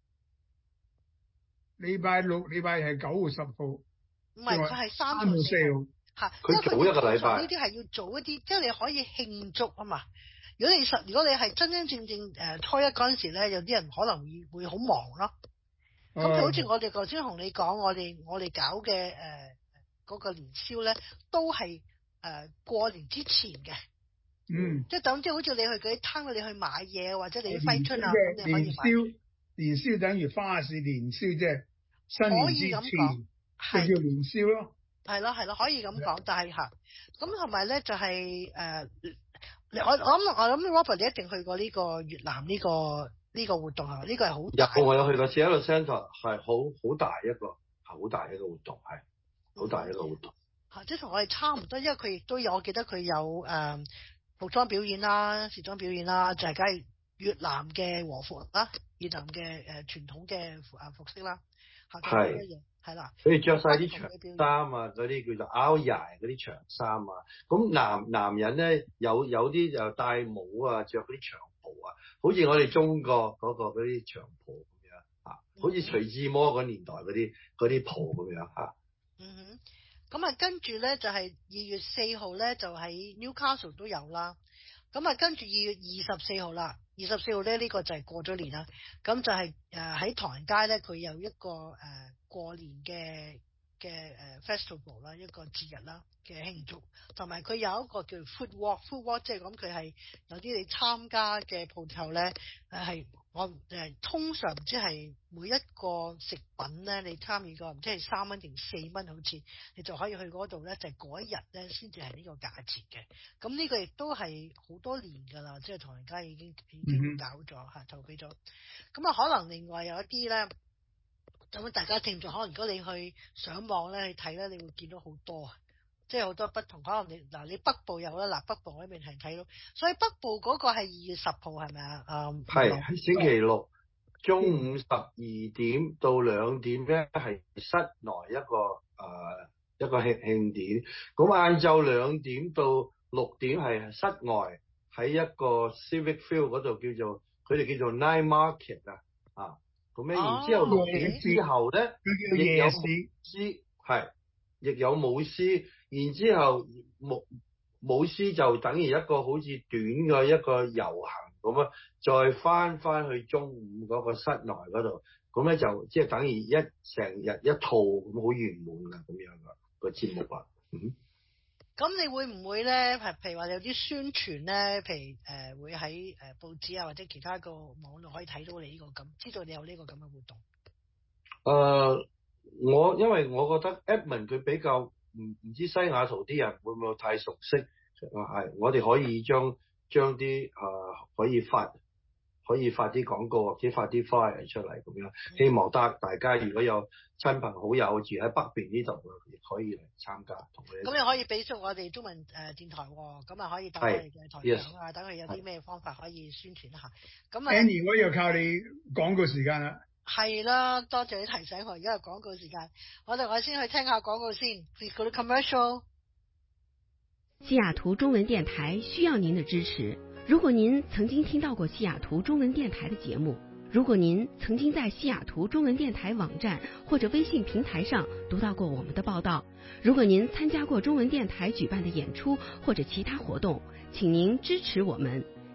禮拜六、禮拜係九號、十號。 唔係，佢係三號、 四號。 嚇， 佢早一個禮拜。 呢啲係要早一啲，即係你可以慶祝啊嘛。如果你實，如果你係真真正正誒初一嗰陣時咧，有啲人可能會會好忙咯。咁就好似我哋頭先同你講，我哋我哋搞嘅誒嗰個年宵咧，都係誒、呃、過年之前嘅。 嗯。 即係等即係好似你去嗰啲攤，你去買嘢或者你去揮春啊，咁你可以買。 年宵，年宵等於花市年宵，即係新年之前，就叫年宵咯。 係咯係咯，可以咁講，但係嚇咁同埋咧就係、是、誒、呃，我我諗我諗 Robert 你一定去過呢個越南呢、這個。呢、這個活動係嘛？呢、這個係好大。有我有去過 Seattle Centre，係好好大一個，好大一個活動，係好大一個活動。 嚇、嗯，即係同我哋差唔多，因為佢亦都有，我記得佢有誒、呃、服裝表演啦、時裝表演啦，就係梗係越南嘅和服啦，越南嘅誒、呃、傳統嘅服啊服飾啦。係係啦， 所以着晒啲長衫啊，嗰啲叫做 Ao-Dai 嗰啲長衫啊。咁男男人咧有有啲就戴帽啊，着嗰啲長袍啊，好似我哋中國嗰個嗰啲長袍咁樣啊，好似徐志摩嗰年代嗰啲嗰啲袍咁樣嚇。 嗯哼，咁啊跟住咧就係、是、二月四號咧就喺 Newcastle 都有啦。咁啊跟住二月二十四號啦，二十四號咧呢、這個就係過咗年啦。咁就係誒喺唐人街咧，佢有一個誒、呃、過年嘅嘅誒 festival 啦，一個節日啦嘅慶祝，同埋佢有一個叫 food walk，food walk 即係講佢係有啲你參加嘅鋪頭咧誒係我誒通常唔知係每一個食品咧你參與過唔知係三蚊定四蚊，好似你就可以去嗰度咧，就係、是、嗰一日咧先至係呢個價錢嘅。咁呢個亦都係好多年㗎啦，即係唐人街已經已經搞咗嚇、嗯、投俾咗。咁啊可能另外有一啲咧。咁大家聽住，可能如果你去上網咧去睇咧，你會見到好多啊，即係好多不同。可能你嗱你北部有啦，嗱北部嗰邊係睇到，所以北部嗰個係二月十號係咪啊？嗯， 係係星期六中午十二點到兩點咧，係室內一個誒、呃、一個慶慶典。咁晏晝兩點到六點係室外喺一個 Civic Field 嗰度叫做佢哋叫做 Night Market 啊啊。咁咧，然之後六點之後咧，亦有舞獅，係，亦有舞獅。然之後舞舞獅就等於一個好似短嘅一個遊行咁啊，再翻翻去中午嗰個室內嗰度，咁咧就即係等於一成日一套咁好圓滿嘅咁樣嘅個節目啊。嗯。 咁你會唔會咧？係譬如話有啲宣傳咧，譬如誒、呃、會喺誒報紙啊或者其他個網絡可以睇到你呢、這個咁，知道你有呢個咁嘅活動。 誒、呃，我因為我覺得 Edmond 佢比較唔唔知西雅圖啲人會唔會太熟悉，係我哋可以將將啲誒可以發可以發啲廣告或者發啲 flyer 出嚟咁樣，希望得大家如果有親朋好友住喺北邊呢度，亦可以嚟參加同佢。 咁你可以俾出我哋中文誒電台喎，咁啊可以等我哋嘅台長啊，等佢有啲咩方法可以宣傳一下。咁啊 Annie 我又靠你廣告時間啦。 係啦，多謝你提醒我，而家係廣告時間，我哋我先去聽下廣告先。嗰啲 commercial。 西雅圖中文電台需要您的支持。如果您曾經聽到過西雅圖中文電台的節目，如果您曾經在西雅圖中文電台網站或者微信平台上讀到過我們的報道，如果您參加過中文電台舉辦的演出或者其他活動，請您支持我們。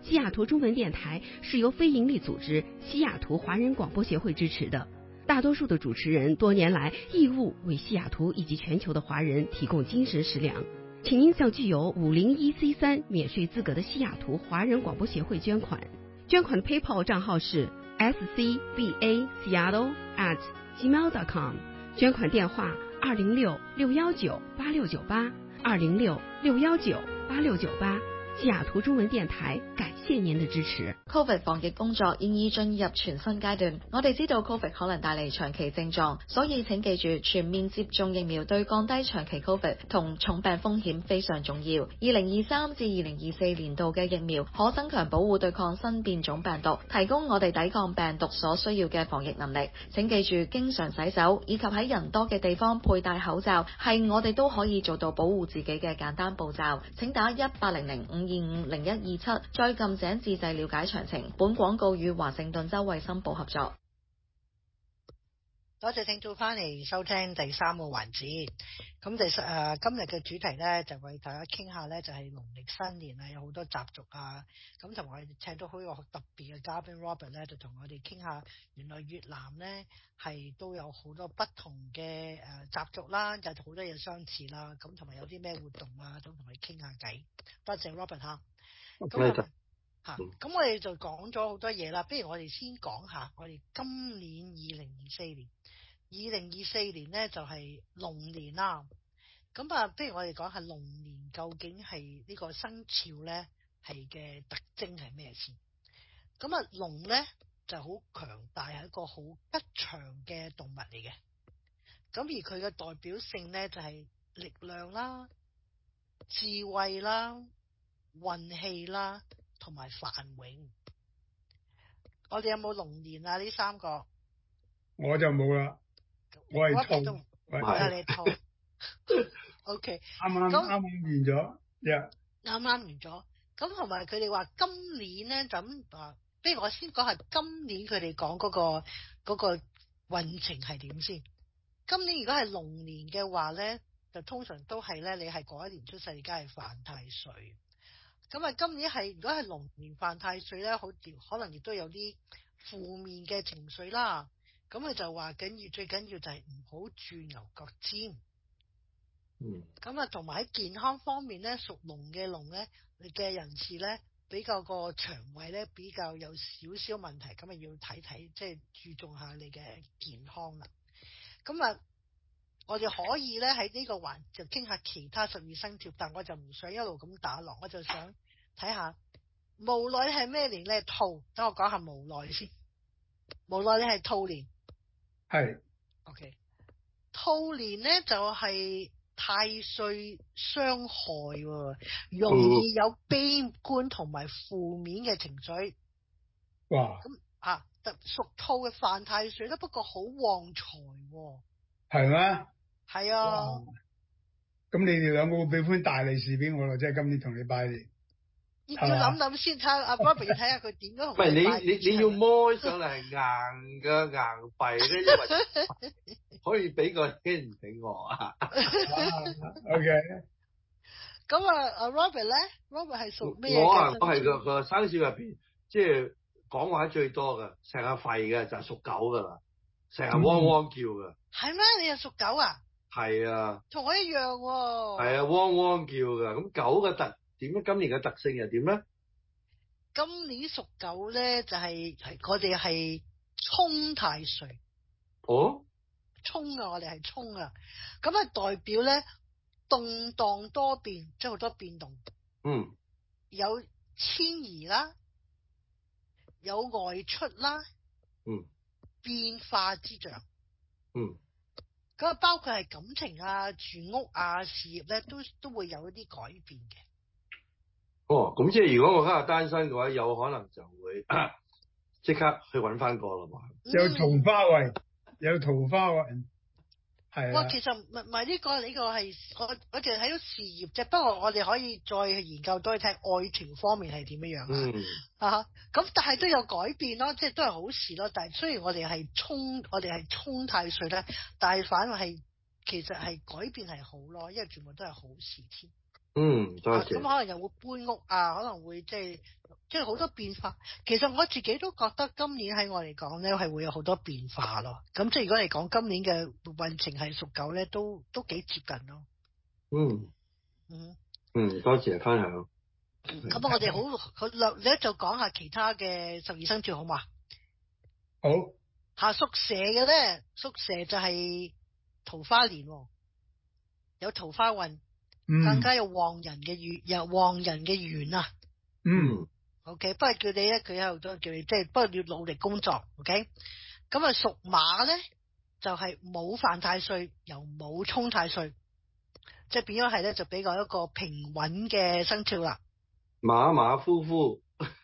西雅图中文電台是由非營利組織西雅圖華人廣播協會支持的，大多數的主持人多年來義務為西雅圖以及全球的華人提供精神食糧。請您向具有五零一 C 三免稅資格的西雅圖華人廣播協會捐款，捐款的 PayPal 賬號是 s c b a seattle at gmail dot com， 捐款電話二零六六幺九八六九八二零六六幺九八六九八。西雅圖中文電台感謝您的支持。 Covid 防疫工作現已進入全新階段，我哋知道 Covid 可能帶嚟長期症狀，所以請記住全面接種疫苗對降低長期 Covid 同重病風險非常重要。二零二三至二零二四年度嘅疫苗可增強保護對抗新變種病毒，提供我哋抵抗病毒所需要嘅防疫能力。請記住經常洗手以及喺人多嘅地方佩戴口罩係我哋都可以做到保護自己嘅簡單步驟。請打一八零零五二五零一二七再撳井自製了解詳情。本廣告與華盛頓州衛生部合作。 多謝聽眾翻嚟收聽第三個環節。咁第誒、呃、今日嘅主題咧就為大家傾下咧，就係農曆新年啊，有好多習俗啊。咁同埋我哋請到好個特別嘅嘉賓 Robert 咧，就同我哋傾下原來越南咧係都有好多不同嘅誒習俗啦，就好多嘢相似啦。咁同埋有啲咩活動啊，都同佢傾下偈。多謝 Robert 嚇。咁啊嚇，咁我哋就講咗好多嘢啦。不如我哋先講下我哋今年二零二四年。二零二四年呢就係龍年啦，咁啊，不如我哋講下龍年究竟係呢個生肖呢係嘅特徵係咩先？咁啊，龍呢就好強大，係一個好吉祥嘅動物嚟嘅。咁而佢嘅代表性呢就係力量啦、智慧啦、運氣啦同埋繁榮。我哋有冇龍年啊？呢三個我就冇啦。我係兔， 我係你兔。O K， 啱啱啱啱完咗，啱啱完咗。咁同埋佢哋話今年咧就咁啊，不如我先講下今年佢哋講嗰個嗰個運程係點先。今年如果係龍年嘅話咧，就通常都係咧，你係嗰一年出世，你梗係犯太歲。咁啊，今年係如果係龍年犯太歲咧，好可能亦都有啲負面嘅情緒啦。咁佢就話緊要最緊要就係唔好鑽牛角尖。 嗯。咁啊，同埋喺健康方面咧，屬龍嘅龍咧，你嘅人士咧比較個腸胃咧比較有少少問題，咁啊要睇睇，即係注重下你嘅健康啦。咁啊，我哋可以咧喺呢個環就傾下其他十二生肖，但我就唔想一路咁打落，我就想睇下無奈係咩年咧？兔，等我講下無奈先。無奈你係兔年。 係 ，OK， 兔年咧就係、是、太歲傷害，容易有悲觀同埋負面嘅情緒。 哇！ 咁啊，屬兔嘅犯太歲咧，不過好旺財。 係咩？ 係啊。 咁你哋兩個會俾款大利是俾我咯，即係今年同你拜年。 要諗諗先，睇阿 Robert 要睇下佢點樣。 唔係你你你要摸上嚟係硬嘅硬幣咧，因為可以俾個 hint 俾我啊。 OK。 咁啊，阿 Robert 咧 ，Robert 係屬咩？ 我啊，我係個個生肖入邊，即係講話最多嘅，成日吠嘅就係屬狗噶啦，成日汪汪叫嘅。 係咩？你又屬狗啊？ 係啊。同我一樣喎。 係啊，汪汪叫嘅。咁狗嘅特點咧？今年嘅特性又點咧？ 今年屬狗咧就係、係、係我哋係沖太歲。 哦， 沖啊！我哋係沖啊！咁啊代表咧動盪多變，即係好多變動。 嗯。 有遷移啦，有外出啦。 嗯。變化之象。 嗯。 咁啊包括係感情啊、住屋啊、事業咧，都都會有一啲改變嘅。 哦，咁即係如果我今日單身嘅話，有可能就會即刻去揾翻個啦嘛。 有桃花運，有桃花運，係哇，其實唔唔係呢個呢、呢個係我我淨係睇到事業啫。不過我哋可以再去研究多啲睇愛情方面係點樣樣、 嗯、 啊。咁但係都有改變咯，即係都係好事咯。但係雖然我哋係沖我哋係沖太歲咧，但係反而係其實係改變係好咯，因為全部都係好事添。 嗯，多謝。 咁、啊、可能又會搬屋啊，可能會即係即係好多變化。其實我自己都覺得今年喺我嚟講咧，係會有好多變化咯。咁即係如果嚟講今年嘅運程係屬狗咧，都都幾接近咯。 嗯嗯嗯，多謝分享。咁、 嗯、我哋好好略咧就講下其他嘅十二生肖好嘛？ 好。 吓，屬蛇嘅咧，屬蛇就係桃花年，有桃花運。嗯、更加有旺人嘅緣，有旺人嘅緣啊！ 嗯 ，OK， 不過叫你咧，佢喺度都叫你，即係不過要努力工作。OK，咁啊屬馬咧就係冇犯太歲，又冇沖太歲，即係變咗係咧就比較一個平穩嘅生肖啦。 馬馬虎虎。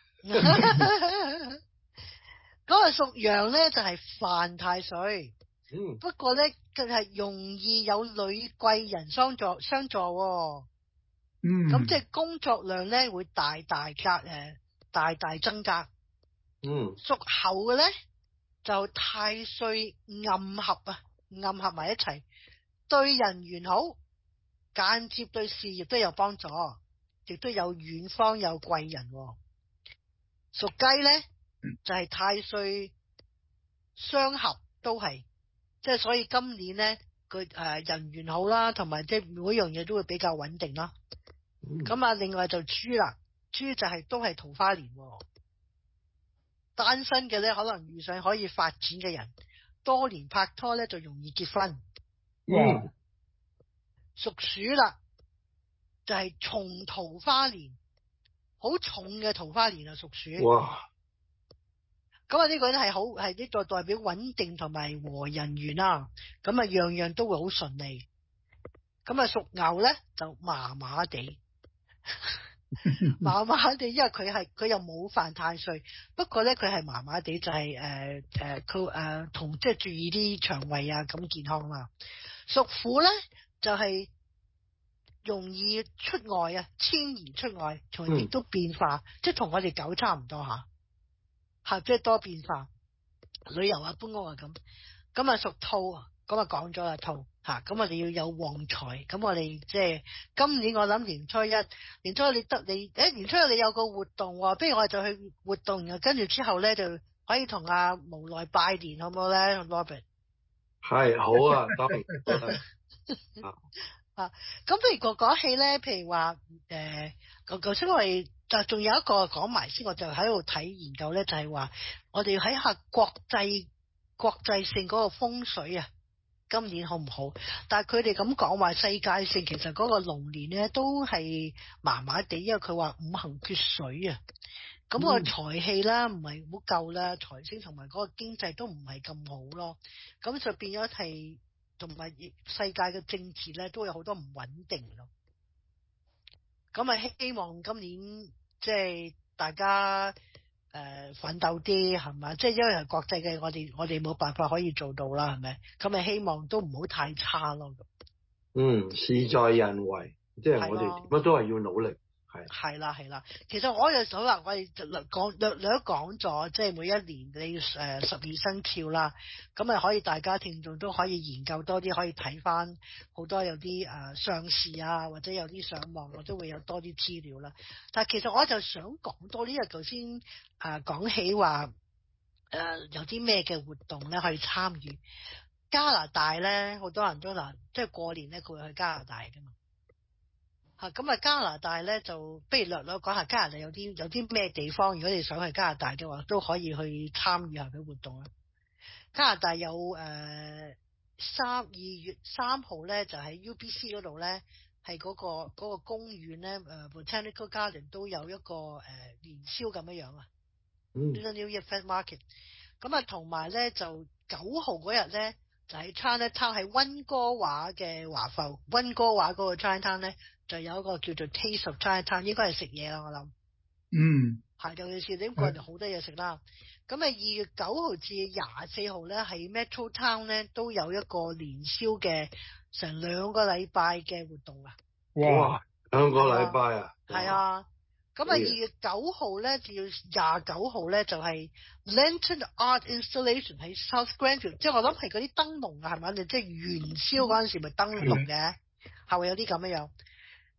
咁啊屬羊咧就係犯太歲。 嗯， 不過咧，佢係容易有女貴人相助相助、哦， 嗯， 咁即係工作量咧會大大加誒大大增加。 嗯， 屬猴嘅咧就太歲暗合啊，暗合埋一齊，對人緣好，間接對事業都有幫助，亦都有遠方有貴人、哦。屬雞咧就係、是、太歲相合，都係。即係所以今年咧，佢誒人緣好啦，同埋即係每樣嘢都會比較穩定啦。咁、嗯、啊，另外就豬啦，豬就係、是、都係桃花年、哦，單身嘅咧可能遇上可以發展嘅人，多年拍拖咧就容易結婚。 哇！ 屬鼠啦，就係、是、重桃花年，好重嘅桃花年啊！屬鼠。哇！咁啊，呢個咧係好係呢個代表穩定同埋和人緣啦。咁啊，樣樣都會好順利。咁啊，屬牛咧就麻麻地，麻麻地，因為佢係佢又冇犯太歲，不過咧佢係麻麻地，就係誒誒佢誒同即係注意啲腸胃啊咁健康啦。屬虎咧就係、是、容易出外啊，遷移出外，從而亦都變化，嗯、即係同我哋狗差唔多吓。吓，即係多變化，旅遊啊、搬屋啊咁。咁啊屬兔，咁啊講咗啦兔吓，咁我哋要有旺財。咁我哋即係今年我諗年初一，年初一你得你誒年初一你有個活動，不如我哋就去活動，然後跟住之後咧就可以同阿無奈拜年，好唔好咧 ，Robert？ 係好啊，當然。 啊，咁不如個講起咧，譬如話誒，頭先我哋就仲有一個講埋先，我就喺度睇研究咧，就係話我哋要睇下國際國際性嗰個風水啊，今年好唔好？但係佢哋咁講話世界性，其實嗰個龍年咧都係麻麻地，因為佢話五行缺水啊，咁個財氣啦唔係好夠啦，財星同埋嗰個經濟都唔係咁好咯，咁就變咗係。同埋世界嘅政治咧都有好多唔穩定咯，咁啊希望今年即係大家誒奮鬥啲係嘛，即係因為係國際嘅，我哋我哋冇辦法可以做到啦，係咪？咁啊希望都唔好太差咯。 嗯，事在人為，即係我哋乜都係要努力。係係啦係啦，其實我有好啦，我哋講略略講咗，即係每一年你誒十二生肖啦，咁啊可以大家聽眾都可以研究多啲，可以睇翻好多有啲誒上市啊，或者有啲上網，我都會有多啲資料啦。但係其實我就想講多呢，因為頭先誒講起話誒、呃、有啲咩嘅活動咧可以參與。加拿大咧好多人都嗱，即係過年咧佢會去加拿大噶嘛。咁啊，加拿大咧就不如略略講下加拿大有啲有啲咩地方，如果你想去加拿大嘅話，都可以去參與下佢活動啦。加拿大有誒三二月三號咧，就喺 U B C 嗰度咧，係嗰、嗰個嗰、嗰個公園咧，誒、呃、Botanical Garden 都有一個誒、呃、年宵咁樣樣啊。嗯。New Year Fest Market。咁啊，同埋咧就九號嗰日咧，就喺 Chinatown 喺溫哥華嘅華埠，溫哥華嗰個 Chinatown 咧。就有一個叫做 Taste of Chinatown， 應該係食嘢啦，我諗。嗯，係尤其是呢個人好多嘢食啦。咁啊，二月九號至廿四號咧，喺 Metro Town 咧都有一個年宵嘅成兩個禮拜嘅活動啊。 哇，兩個禮拜啊！ 係啊，咁啊，二月九號咧至到廿九號咧就係 Lantern Art Installation 喺 South Granville，即係我諗係嗰啲燈籠啊，係咪？即係元宵嗰陣時咪燈籠嘅，係會有啲咁樣樣。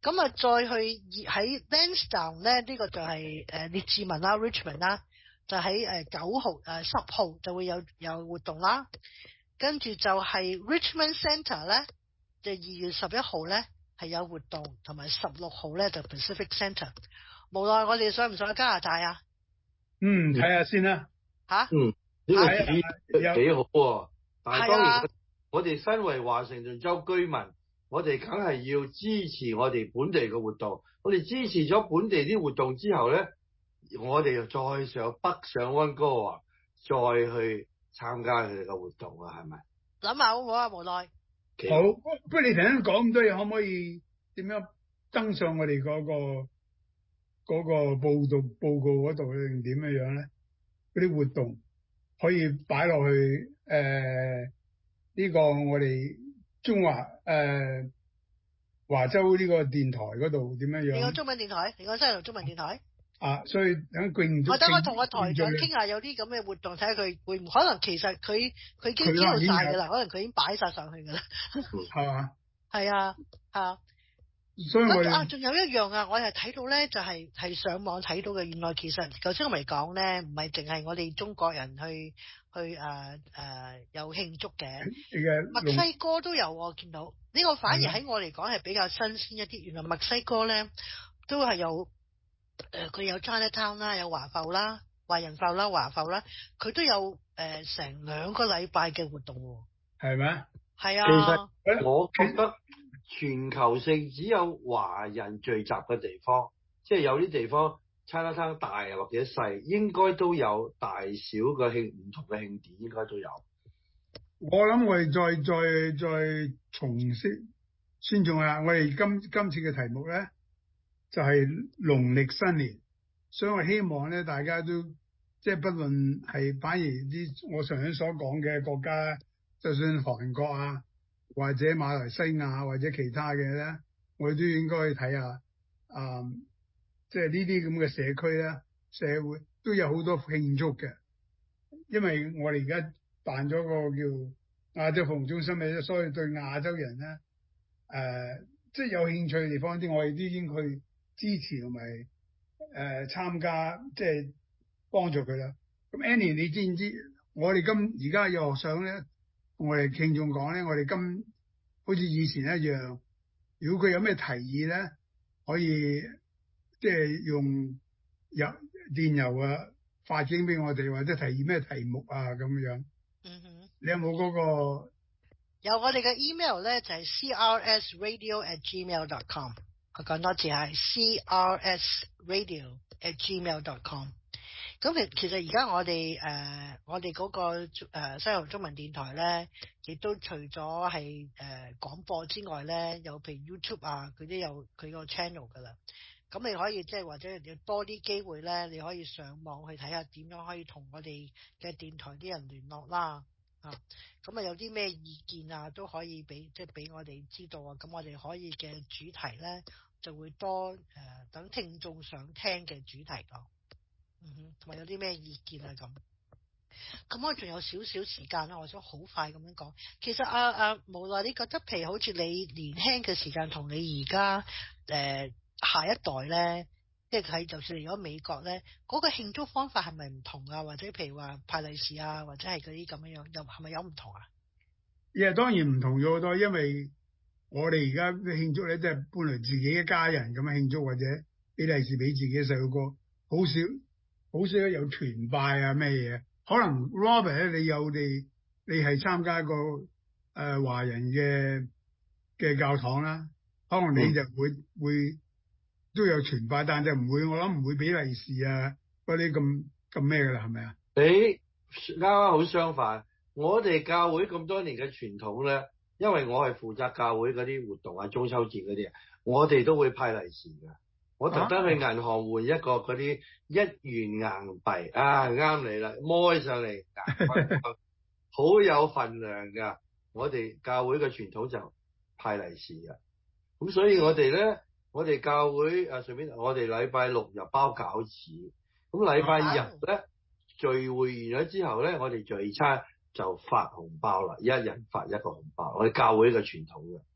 咁啊，再去喺 Lansdowne 咧，呢、這個就係誒列治文啦 ，Richmond 啦，就喺誒九號誒十號就會有有活動啦。跟住就係 Richmond Centre 咧，就二月十一號咧係有活動，同埋十六號咧就 Pacific Centre。無奈我哋想唔想去加拿大啊？ 嗯，睇下先啦。 吓？ 嗯，呢、這個主意幾好喎。但係當然，我哋身為華盛頓州居民，我哋梗係要支持我哋本地嘅活動。我哋支持咗本地啲活動之後咧，我哋又再上北上溫哥華，再去參加佢哋嘅活動啊，係咪？ 諗下好唔好啊？無奈。 好，不過你頭先講咁多嘢，可唔可以點樣登上我哋嗰、那個嗰、那個報道報告嗰度定點樣樣咧？嗰啲活動可以擺落去誒呢、呃這個我哋中華誒、呃、華州呢個電台嗰度點樣樣？ 你講中文電台？你講西澳中文電台？ 啊，所以等競我等我同我台長傾下有啲咁嘅活動，睇下佢會唔可能其實佢佢已經知道晒㗎啦，可能佢已經擺晒上去㗎啦。 係嘛？ 係啊，啊。 所以我啊，仲有一樣啊，我係睇到咧，就係、是、係上網睇到嘅。原來其實頭先我咪講咧，唔係淨係我哋中國人去去誒誒、呃呃、有慶祝嘅，墨西哥都有我見到。呢、這個反而喺我嚟講係比較新鮮一啲。原來墨西哥咧都係有誒，佢、呃、有 Chinatown 啦，有華埠啦、華人埠啦、華埠啦，佢都有誒成兩個禮拜嘅活動喎。 係咩？ 係啊。 其實我覺得。全球性只有華人聚集嘅地方，即係有啲地方Chinatown大或者細，應該都有大小嘅慶唔同嘅慶典，應該都有。 我諗我哋再再再重申宣傳下，我哋今今次嘅題目咧就係農曆新年，所以我希望咧大家都即係不論係反而啲我上次所講嘅國家，就算韓國啊，或者馬來西亞或者其他嘅咧，我哋都應該去睇下，啊、嗯，即係呢啲咁嘅社區咧，社會都有好多慶祝嘅，因為我哋而家辦咗個叫亞洲服務中心嘅，所以對亞洲人咧，誒、呃，即係有興趣嘅地方啲，我哋都已經去支持同埋誒參加，即係幫助佢啦。咁 Annie，你知唔知我哋今而家又想咧？我哋聽眾講咧，我哋今好似以前一樣，如果佢有咩提議咧，可以即係用郵電郵啊發經俾我哋，或者提議咩題目啊咁樣。嗯哼。你有冇嗰個？ 有，我哋嘅 email 咧就係 c r s radio at gmail dot com。我講多次係 c r s radio at gmail dot com。咁其其實而家我哋誒、呃、我哋嗰、那個誒、呃、西澳中文電台咧，亦都除咗係誒廣播之外咧，有譬如 YouTube 啊，佢都有佢個 channel 噶啦。咁你可以即係或者有多啲機會咧，你可以上網去睇下點樣可以同我哋嘅電台啲人聯絡啦。啊，咁啊有啲咩意見啊都可以俾即係俾我哋知道啊。咁我哋可以嘅主題咧就會多誒、呃、等聽眾想聽嘅主題咯。嗯哼，同埋有啲咩意見啊咁？咁我仲有少少時間啦，我想好快咁樣講。其實啊啊，無奈你覺得譬如好似你年輕嘅時間同你而家誒下一代咧，即係喺就算嚟咗美國咧，嗰、那個慶祝方法係咪唔同啊？或者譬如話派利是啊，或者係嗰啲咁樣樣，又係咪有唔同啊？ 亦、yeah, 當然唔同咗好多，因為我哋而家嘅慶祝咧，即係搬嚟自己嘅家人咁樣慶祝，或者俾利是俾自己嘅細路哥，好少。好少有團拜啊咩嘢？可能 Robert 咧，你有哋你係參加過誒、呃、華人嘅嘅教堂啦，可能你就會、嗯、會都有團拜，但就唔會，我諗唔會俾利是啊嗰啲咁咁咩噶啦，係咪啊？ 你啱啱好相反，我哋教會咁多年嘅傳統咧，因為我係負責教會嗰啲活動啊，中秋節嗰啲啊，我哋都會派利是噶。我特登去銀行換一個嗰啲一元硬幣啊，啱你啦，摸上嚟好有份量㗎。我哋教會嘅傳統就派利是㗎，咁所以我哋咧，我哋教會啊，順便我哋禮拜六日包餃子，咁禮拜日咧聚會完咗之後咧，我哋聚餐就發紅包啦，一人發一個紅包，我哋教會嘅傳統嘅。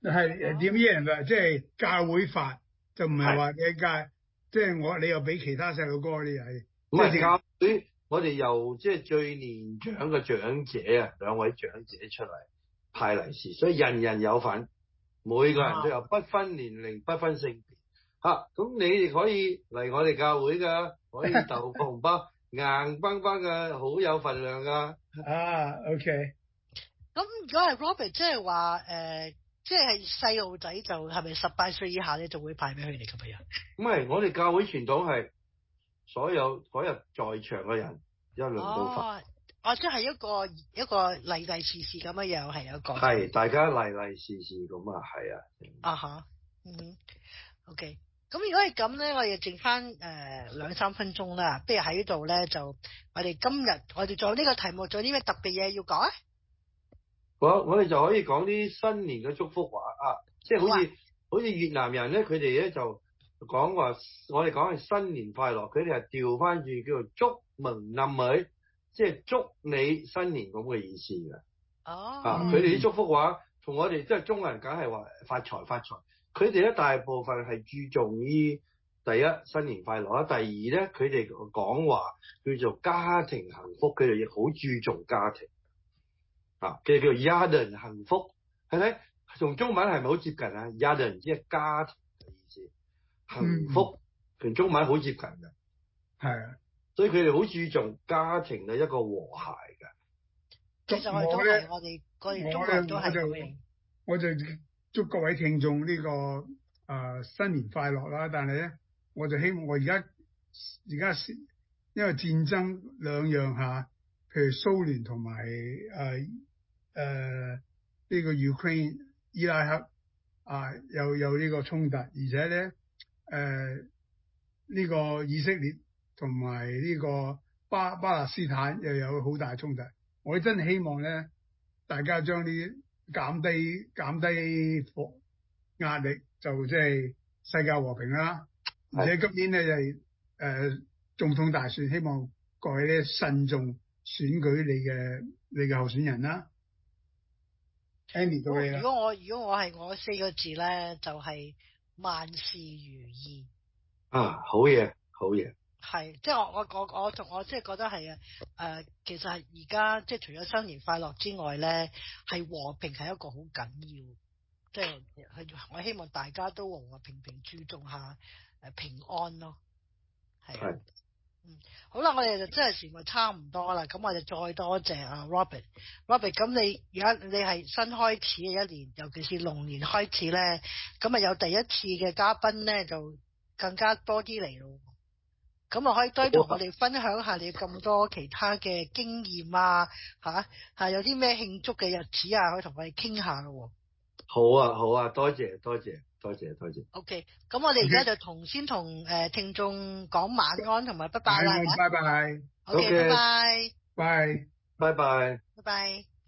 係點樣㗎？即係教會法，就唔係話你教，即係我你又俾其他細路哥啲係。 唔係教會，我哋由即係最年長嘅長者啊，兩位長者出嚟派利是，所以人人有份，每個人都有，不分年齡，不分性別。嚇、啊，咁你哋可以嚟我哋教會㗎，可以投紅包，硬邦邦嘅，好有份量㗎。 啊 ，OK。 咁如果係 Robert，即係話誒，即係細路仔就係咪十八歲以下咧就會派俾佢哋咁樣？ 唔係，我哋教會傳統係所有嗰日在場嘅人一輪到發。 哦，哦，即係一個一個利利是是咁樣樣係有一個。 係，大家利利是是咁啊，係啊。 啊哈，嗯 ，OK。咁如果係咁咧，我哋剩翻誒兩三分鐘啦，不如喺呢度咧就我哋今日我哋做呢個題目，做啲咩特別嘢要講啊？ 我我哋就可以講啲新年嘅祝福話啊，即係好似好似越南人咧，佢哋咧就講話，我哋講係新年快樂，佢哋係調翻轉叫做祝夢冧佢，即係祝你新年咁嘅意思嘅。 哦。 啊，佢哋啲祝福話同我哋即係中國人梗係話發財發財，佢哋咧大部分係注重於第一新年快樂啦，第二咧佢哋講話叫做家庭幸福，佢哋亦好注重家庭。啊，佢哋叫家人幸福，係咪？同中文係咪好接近啊？家人即係家庭嘅意思，幸福同、嗯、中文好接近嘅， 係啊， 所以佢哋好注重家庭嘅一個和諧嘅。 其實我哋都係我哋我哋中國人都係咁樣。 我就祝各位聽眾呢、這個誒、呃、新年快樂啦！但係咧，我就希望我而家而家因為戰爭兩樣下，譬如蘇聯同埋誒。呃誒，呢、呃這個 Ukraine 伊拉克啊，又有呢個衝突，而且咧，誒、呃，呢、這個以色列同埋呢個巴巴勒斯坦又有好大衝突。我真係希望咧，大家將啲減低減低火壓力，就即係世界和平啦。而且今年咧就係誒總統大選，希望各位咧慎重選舉你嘅你嘅候選人啦。Annie 到你啦。如果我如果我係我四個字咧，就係、是、萬事如意。 啊，好嘢，好嘢。 係，即係我我我我同我即係覺得係啊，誒、呃，其實係而家即係除咗新年快樂之外咧，係和平係一個好緊要，即係係我希望大家都和和平平注重下誒平安咯。係。嗯，好啦，我哋就真係時間差唔多啦，咁我哋再多謝啊 Robert，Robert， 咁 Robert，你而家你係新開始嘅一年，尤其是龍年開始咧，咁啊有第一次嘅嘉賓咧，就更加多啲嚟咯。咁啊可以多同我哋分享下你咁多其他嘅經驗啊，吓吓有啲咩慶祝嘅日子啊，可以同我哋傾下咯。 好啊，好啊，多謝多謝。多謝多謝。 OK，咁我哋而家就同先同誒聽眾講晚安同埋拜拜啦，係咪？ 拜拜。 OK，拜拜。 拜拜。 拜拜。 拜拜。